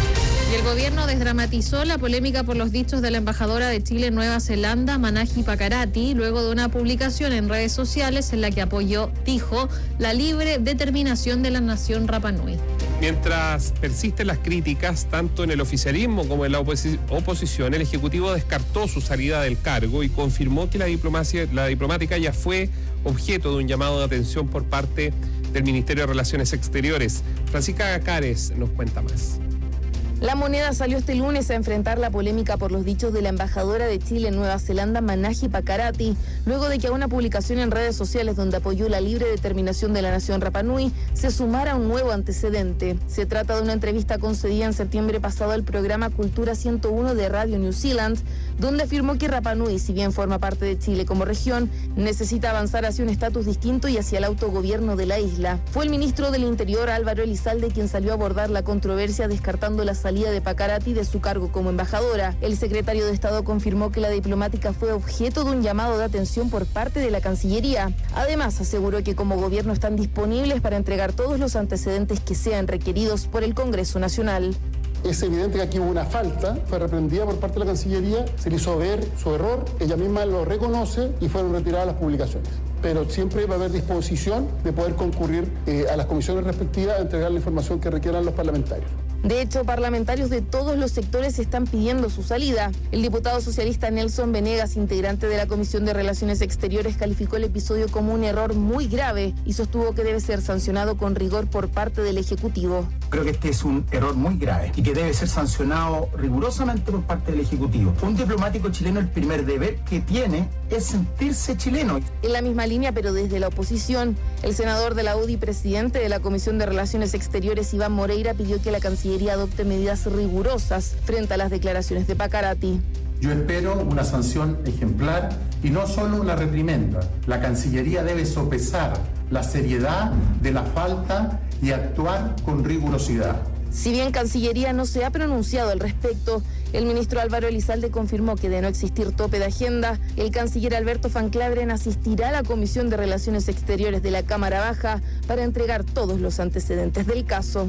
Y el gobierno desdramatizó la polémica por los dichos de la embajadora de Chile en Nueva Zelanda, Manahi Pakarati, luego de una publicación en redes sociales en la que apoyó, dijo, la libre determinación de la nación Rapa Nui. Mientras persisten las críticas, tanto en el oficialismo como en la oposi- oposición, el Ejecutivo descartó su salida del cargo y confirmó que la diplomacia, la diplomática ya fue objeto de un llamado de atención por parte del Ministerio de Relaciones Exteriores. Francisca Cares nos cuenta más. La Moneda salió este lunes a enfrentar la polémica por los dichos de la embajadora de Chile en Nueva Zelanda, Manahi Pakarati, luego de que a una publicación en redes sociales donde apoyó la libre determinación de la nación Rapa Nui se sumara un nuevo antecedente. Se trata de una entrevista concedida en septiembre pasado al programa Cultura ciento uno de Radio New Zealand, donde afirmó que Rapa Nui, si bien forma parte de Chile como región, necesita avanzar hacia un estatus distinto y hacia el autogobierno de la isla. Fue el ministro del Interior, Álvaro Elizalde, quien salió a abordar la controversia descartando la salida de Pakarati de su cargo como embajadora. El secretario de Estado confirmó que la diplomática fue objeto de un llamado de atención por parte de la Cancillería. Además, aseguró que como gobierno están disponibles para entregar todos los antecedentes que sean requeridos por el Congreso Nacional. Es evidente que aquí hubo una falta, fue reprendida por parte de la Cancillería, se le hizo ver su error, ella misma lo reconoce y fueron retiradas las publicaciones. Pero siempre va a haber disposición de poder concurrir eh, a las comisiones respectivas a entregar la información que requieran los parlamentarios. De hecho, parlamentarios de todos los sectores están pidiendo su salida. El diputado socialista Nelson Venegas, integrante de la Comisión de Relaciones Exteriores, calificó el episodio como un error muy grave y sostuvo que debe ser sancionado con rigor por parte del Ejecutivo. Creo que este es un error muy grave y que debe ser sancionado rigurosamente por parte del Ejecutivo. Un diplomático chileno, el primer deber que tiene es sentirse chileno. En la misma línea, pero desde la oposición, el senador de la U D I, presidente de la Comisión de Relaciones Exteriores, Iván Moreira, pidió que la Cancillería adopte medidas rigurosas frente a las declaraciones de Pakarati. Yo espero una sanción ejemplar y no solo una reprimenda. La Cancillería debe sopesar la seriedad de la falta y actuar con rigurosidad. Si bien Cancillería no se ha pronunciado al respecto, el ministro Álvaro Elizalde confirmó que de no existir tope de agenda, el canciller Alberto Van Claveren asistirá a la Comisión de Relaciones Exteriores de la Cámara Baja para entregar todos los antecedentes del caso.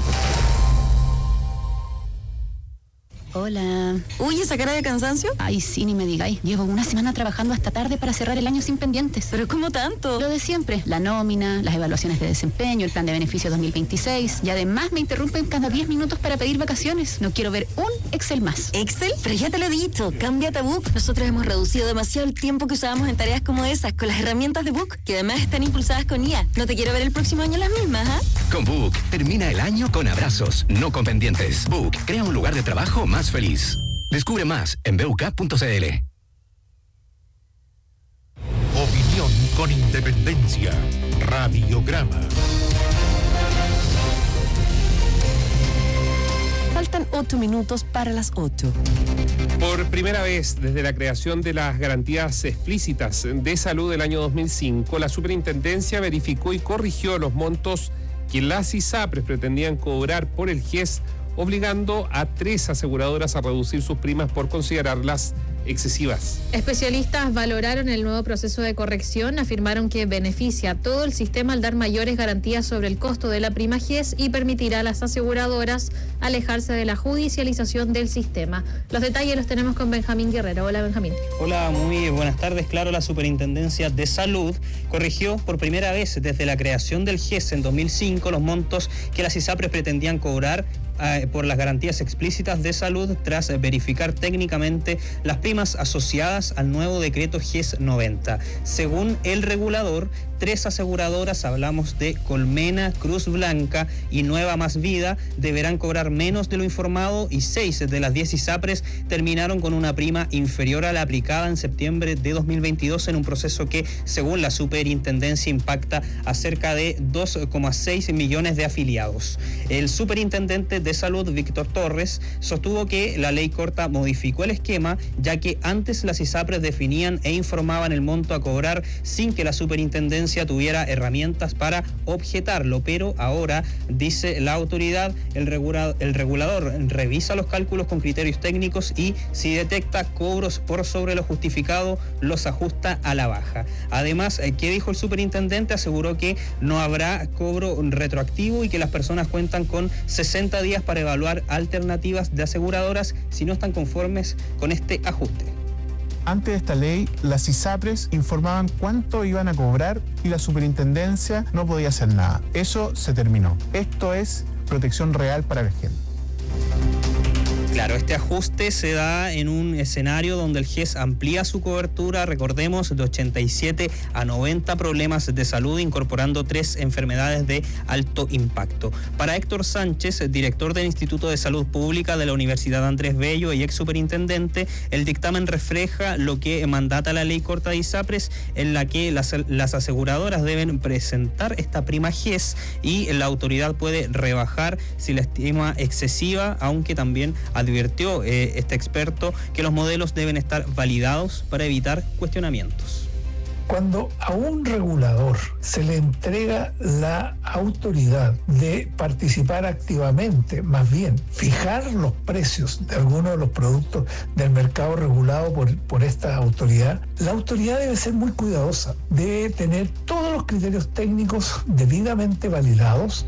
Hola. Uy, ¿esa cara de cansancio? Ay, sí, ni me digáis. Llevo una semana trabajando hasta tarde para cerrar el año sin pendientes. ¿Pero cómo tanto? Lo de siempre. La nómina, las evaluaciones de desempeño, el plan de beneficios dos mil veintiséis. Y además me interrumpen cada diez minutos para pedir vacaciones. No quiero ver un Excel más. ¿Excel? Pero ya te lo he dicho. Cámbiate a Book. Nosotros hemos reducido demasiado el tiempo que usábamos en tareas como esas con las herramientas de Book, que además están impulsadas con I A. No te quiero ver el próximo año las mismas, ¿ah? ¿eh? Con Book, termina el año con abrazos, no con pendientes. Book, crea un lugar de trabajo más feliz. Descubre más en b u k punto c l. Opinión con independencia. Radiograma. Faltan ocho minutos para las ocho. Por primera vez desde la creación de las garantías explícitas de salud del año dos mil cinco, la Superintendencia verificó y corrigió los montos que las ISAPRES pretendían cobrar por el G E S, obligando a tres aseguradoras a reducir sus primas por considerarlas excesivas. Especialistas valoraron el nuevo proceso de corrección, afirmaron que beneficia a todo el sistema al dar mayores garantías sobre el costo de la prima G E S y permitirá a las aseguradoras alejarse de la judicialización del sistema. Los detalles los tenemos con Benjamín Guerrero. Hola, Benjamín. Hola, muy buenas tardes. Claro, la Superintendencia de Salud corrigió por primera vez desde la creación del G E S en dos mil cinco los montos que las ISAPRES pretendían cobrar por las garantías explícitas de salud tras verificar técnicamente las primas asociadas al nuevo decreto G E S noventa. Según el regulador, tres aseguradoras, hablamos de Colmena, Cruz Blanca y Nueva Más Vida, deberán cobrar menos de lo informado y seis de las diez ISAPRES terminaron con una prima inferior a la aplicada en septiembre de dos mil veintidós en un proceso que, según la Superintendencia, impacta a cerca de dos coma seis millones de afiliados. El superintendente de Salud, Víctor Torres, sostuvo que la ley corta modificó el esquema, ya que antes las ISAPRES definían e informaban el monto a cobrar sin que la Superintendencia superintendencia tuviera herramientas para objetarlo, pero ahora, dice la autoridad, el, regula, el regulador revisa los cálculos con criterios técnicos y si detecta cobros por sobre lo justificado, los ajusta a la baja. Además, ¿qué dijo el superintendente? Aseguró que no habrá cobro retroactivo y que las personas cuentan con sesenta días para evaluar alternativas de aseguradoras si no están conformes con este ajuste. Antes de esta ley, las ISAPRES informaban cuánto iban a cobrar y la superintendencia no podía hacer nada. Eso se terminó. Esto es protección real para la gente. Claro, este ajuste se da en un escenario donde el G E S amplía su cobertura, recordemos, de ochenta y siete a noventa problemas de salud, incorporando tres enfermedades de alto impacto. Para Héctor Sánchez, director del Instituto de Salud Pública de la Universidad Andrés Bello y ex superintendente, el dictamen refleja lo que mandata la ley corta de ISAPRES, en la que las, las aseguradoras deben presentar esta prima G E S y la autoridad puede rebajar si la estima excesiva, aunque también advirtió eh, este experto que los modelos deben estar validados para evitar cuestionamientos. Cuando a un regulador se le entrega la autoridad de participar activamente, más bien fijar los precios de algunos de los productos del mercado regulado por, por esta autoridad, la autoridad debe ser muy cuidadosa, debe tener todos los criterios técnicos debidamente validados.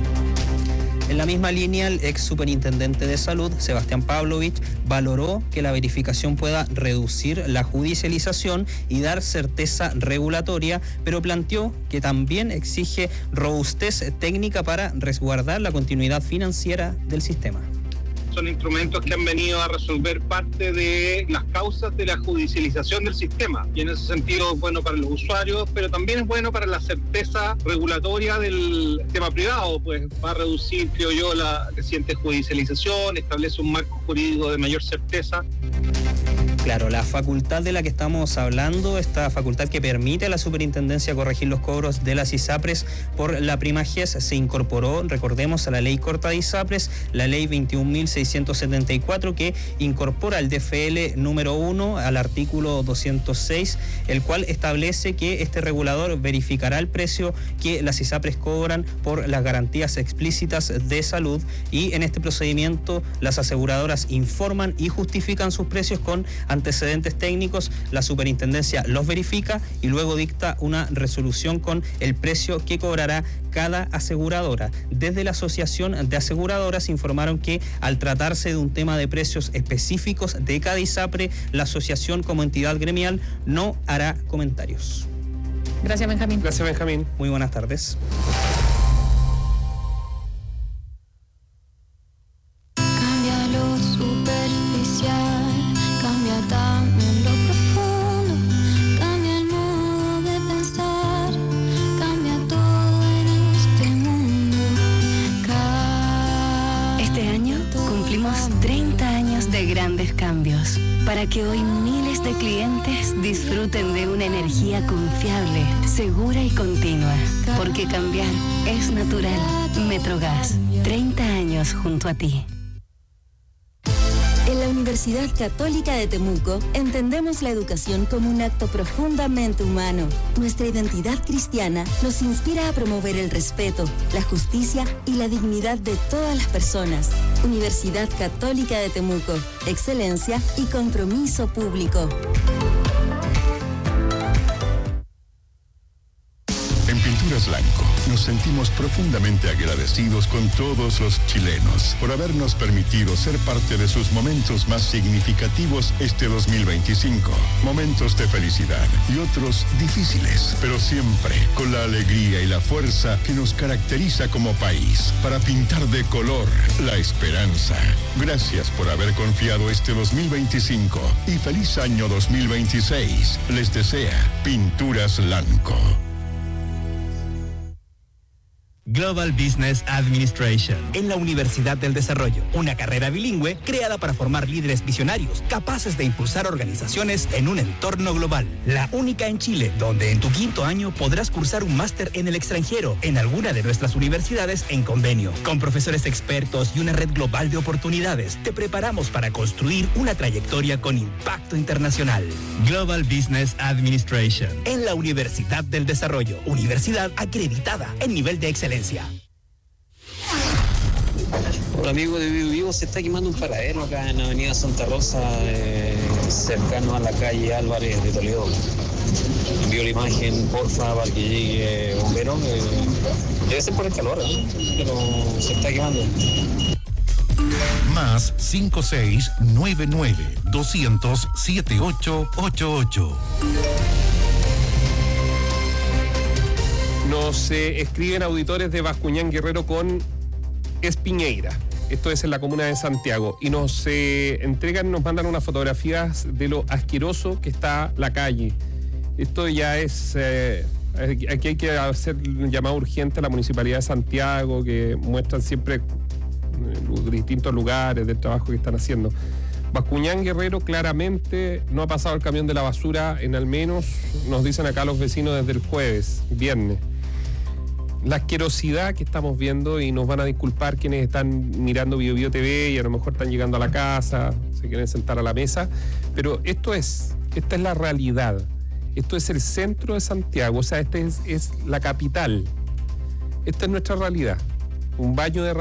En la misma línea, el ex superintendente de salud, Sebastián Pavlovich, valoró que la verificación pueda reducir la judicialización y dar certeza regulatoria, pero planteó que también exige robustez técnica para resguardar la continuidad financiera del sistema. Son instrumentos que han venido a resolver parte de las causas de la judicialización del sistema. Y en ese sentido es bueno para los usuarios, pero también es bueno para la certeza regulatoria del sistema privado, pues va a reducir, creo yo, la reciente judicialización, establece un marco jurídico de mayor certeza. Claro, la facultad de la que estamos hablando, esta facultad que permite a la superintendencia corregir los cobros de las ISAPRES por la prima G E S, se incorporó, recordemos, a la ley corta de ISAPRES, la ley veintiún mil seiscientos setenta y cuatro, que incorpora el D F L número uno al artículo doscientos seis, el cual establece que este regulador verificará el precio que las ISAPRES cobran por las garantías explícitas de salud, y en este procedimiento las aseguradoras informan y justifican sus precios con antecedentes técnicos, la superintendencia los verifica y luego dicta una resolución con el precio que cobrará cada aseguradora. Desde la Asociación de Aseguradoras informaron que al tratarse de un tema de precios específicos de cada ISAPRE, la asociación como entidad gremial no hará comentarios. Gracias, Benjamín. Gracias, Benjamín. Muy buenas tardes. Cambia lo superficial. Cambia también lo profundo, cambia el modo de pensar, cambia todo en este mundo. Este año cumplimos treinta años de grandes cambios, para que hoy miles de clientes disfruten de una energía confiable, segura y continua. Porque cambiar es natural. Metrogas, treinta años junto a ti. En la Universidad Católica de Temuco entendemos la educación como un acto profundamente humano. Nuestra identidad cristiana nos inspira a promover el respeto, la justicia y la dignidad de todas las personas. Universidad Católica de Temuco, excelencia y compromiso público. En Pinturas Blanco nos sentimos profundamente agradecidos con todos los chilenos por habernos permitido ser parte de sus momentos más significativos este dos mil veinticinco. Momentos de felicidad y otros difíciles, pero siempre con la alegría y la fuerza que nos caracteriza como país para pintar de color la esperanza. Gracias por haber confiado este dos mil veinticinco y feliz año dos mil veintiséis. Les desea Pinturas Blanco. Global Business Administration en la Universidad del Desarrollo, una carrera bilingüe creada para formar líderes visionarios capaces de impulsar organizaciones en un entorno global. La única en Chile, donde en tu quinto año podrás cursar un máster en el extranjero en alguna de nuestras universidades en convenio. Con profesores expertos y una red global de oportunidades, te preparamos para construir una trayectoria con impacto internacional. Global Business Administration en la Universidad del Desarrollo, universidad acreditada en nivel de excelencia. Hola amigo de Vivo Vivo, se está quemando un paradero acá en la avenida Santa Rosa, eh, cercano a la calle Álvarez de Toledo. Envío la imagen, porfa, para que llegue bombero. Eh, debe ser por el calor, ¿eh? Pero se está quemando. Más cinco seis nueve nueve doscientos siete ocho ocho ocho. Nos eh, escriben auditores de Bascuñán Guerrero con Espiñeira. Esto es en la comuna de Santiago. Y nos eh, entregan, nos mandan unas fotografías de lo asqueroso que está la calle. Esto ya es... Eh, aquí hay que hacer un llamado urgente a la Municipalidad de Santiago, que muestran siempre eh, distintos lugares del trabajo que están haciendo. Bascuñán Guerrero claramente no ha pasado el camión de la basura en al menos, nos dicen acá los vecinos, desde el jueves, viernes. La asquerosidad que estamos viendo, y nos van a disculpar quienes están mirando Bio Bio T V y a lo mejor están llegando a la casa, se quieren sentar a la mesa, pero esto es, esta es la realidad. Esto es el centro de Santiago, o sea, esta es, es la capital. Esta es nuestra realidad. Un baño de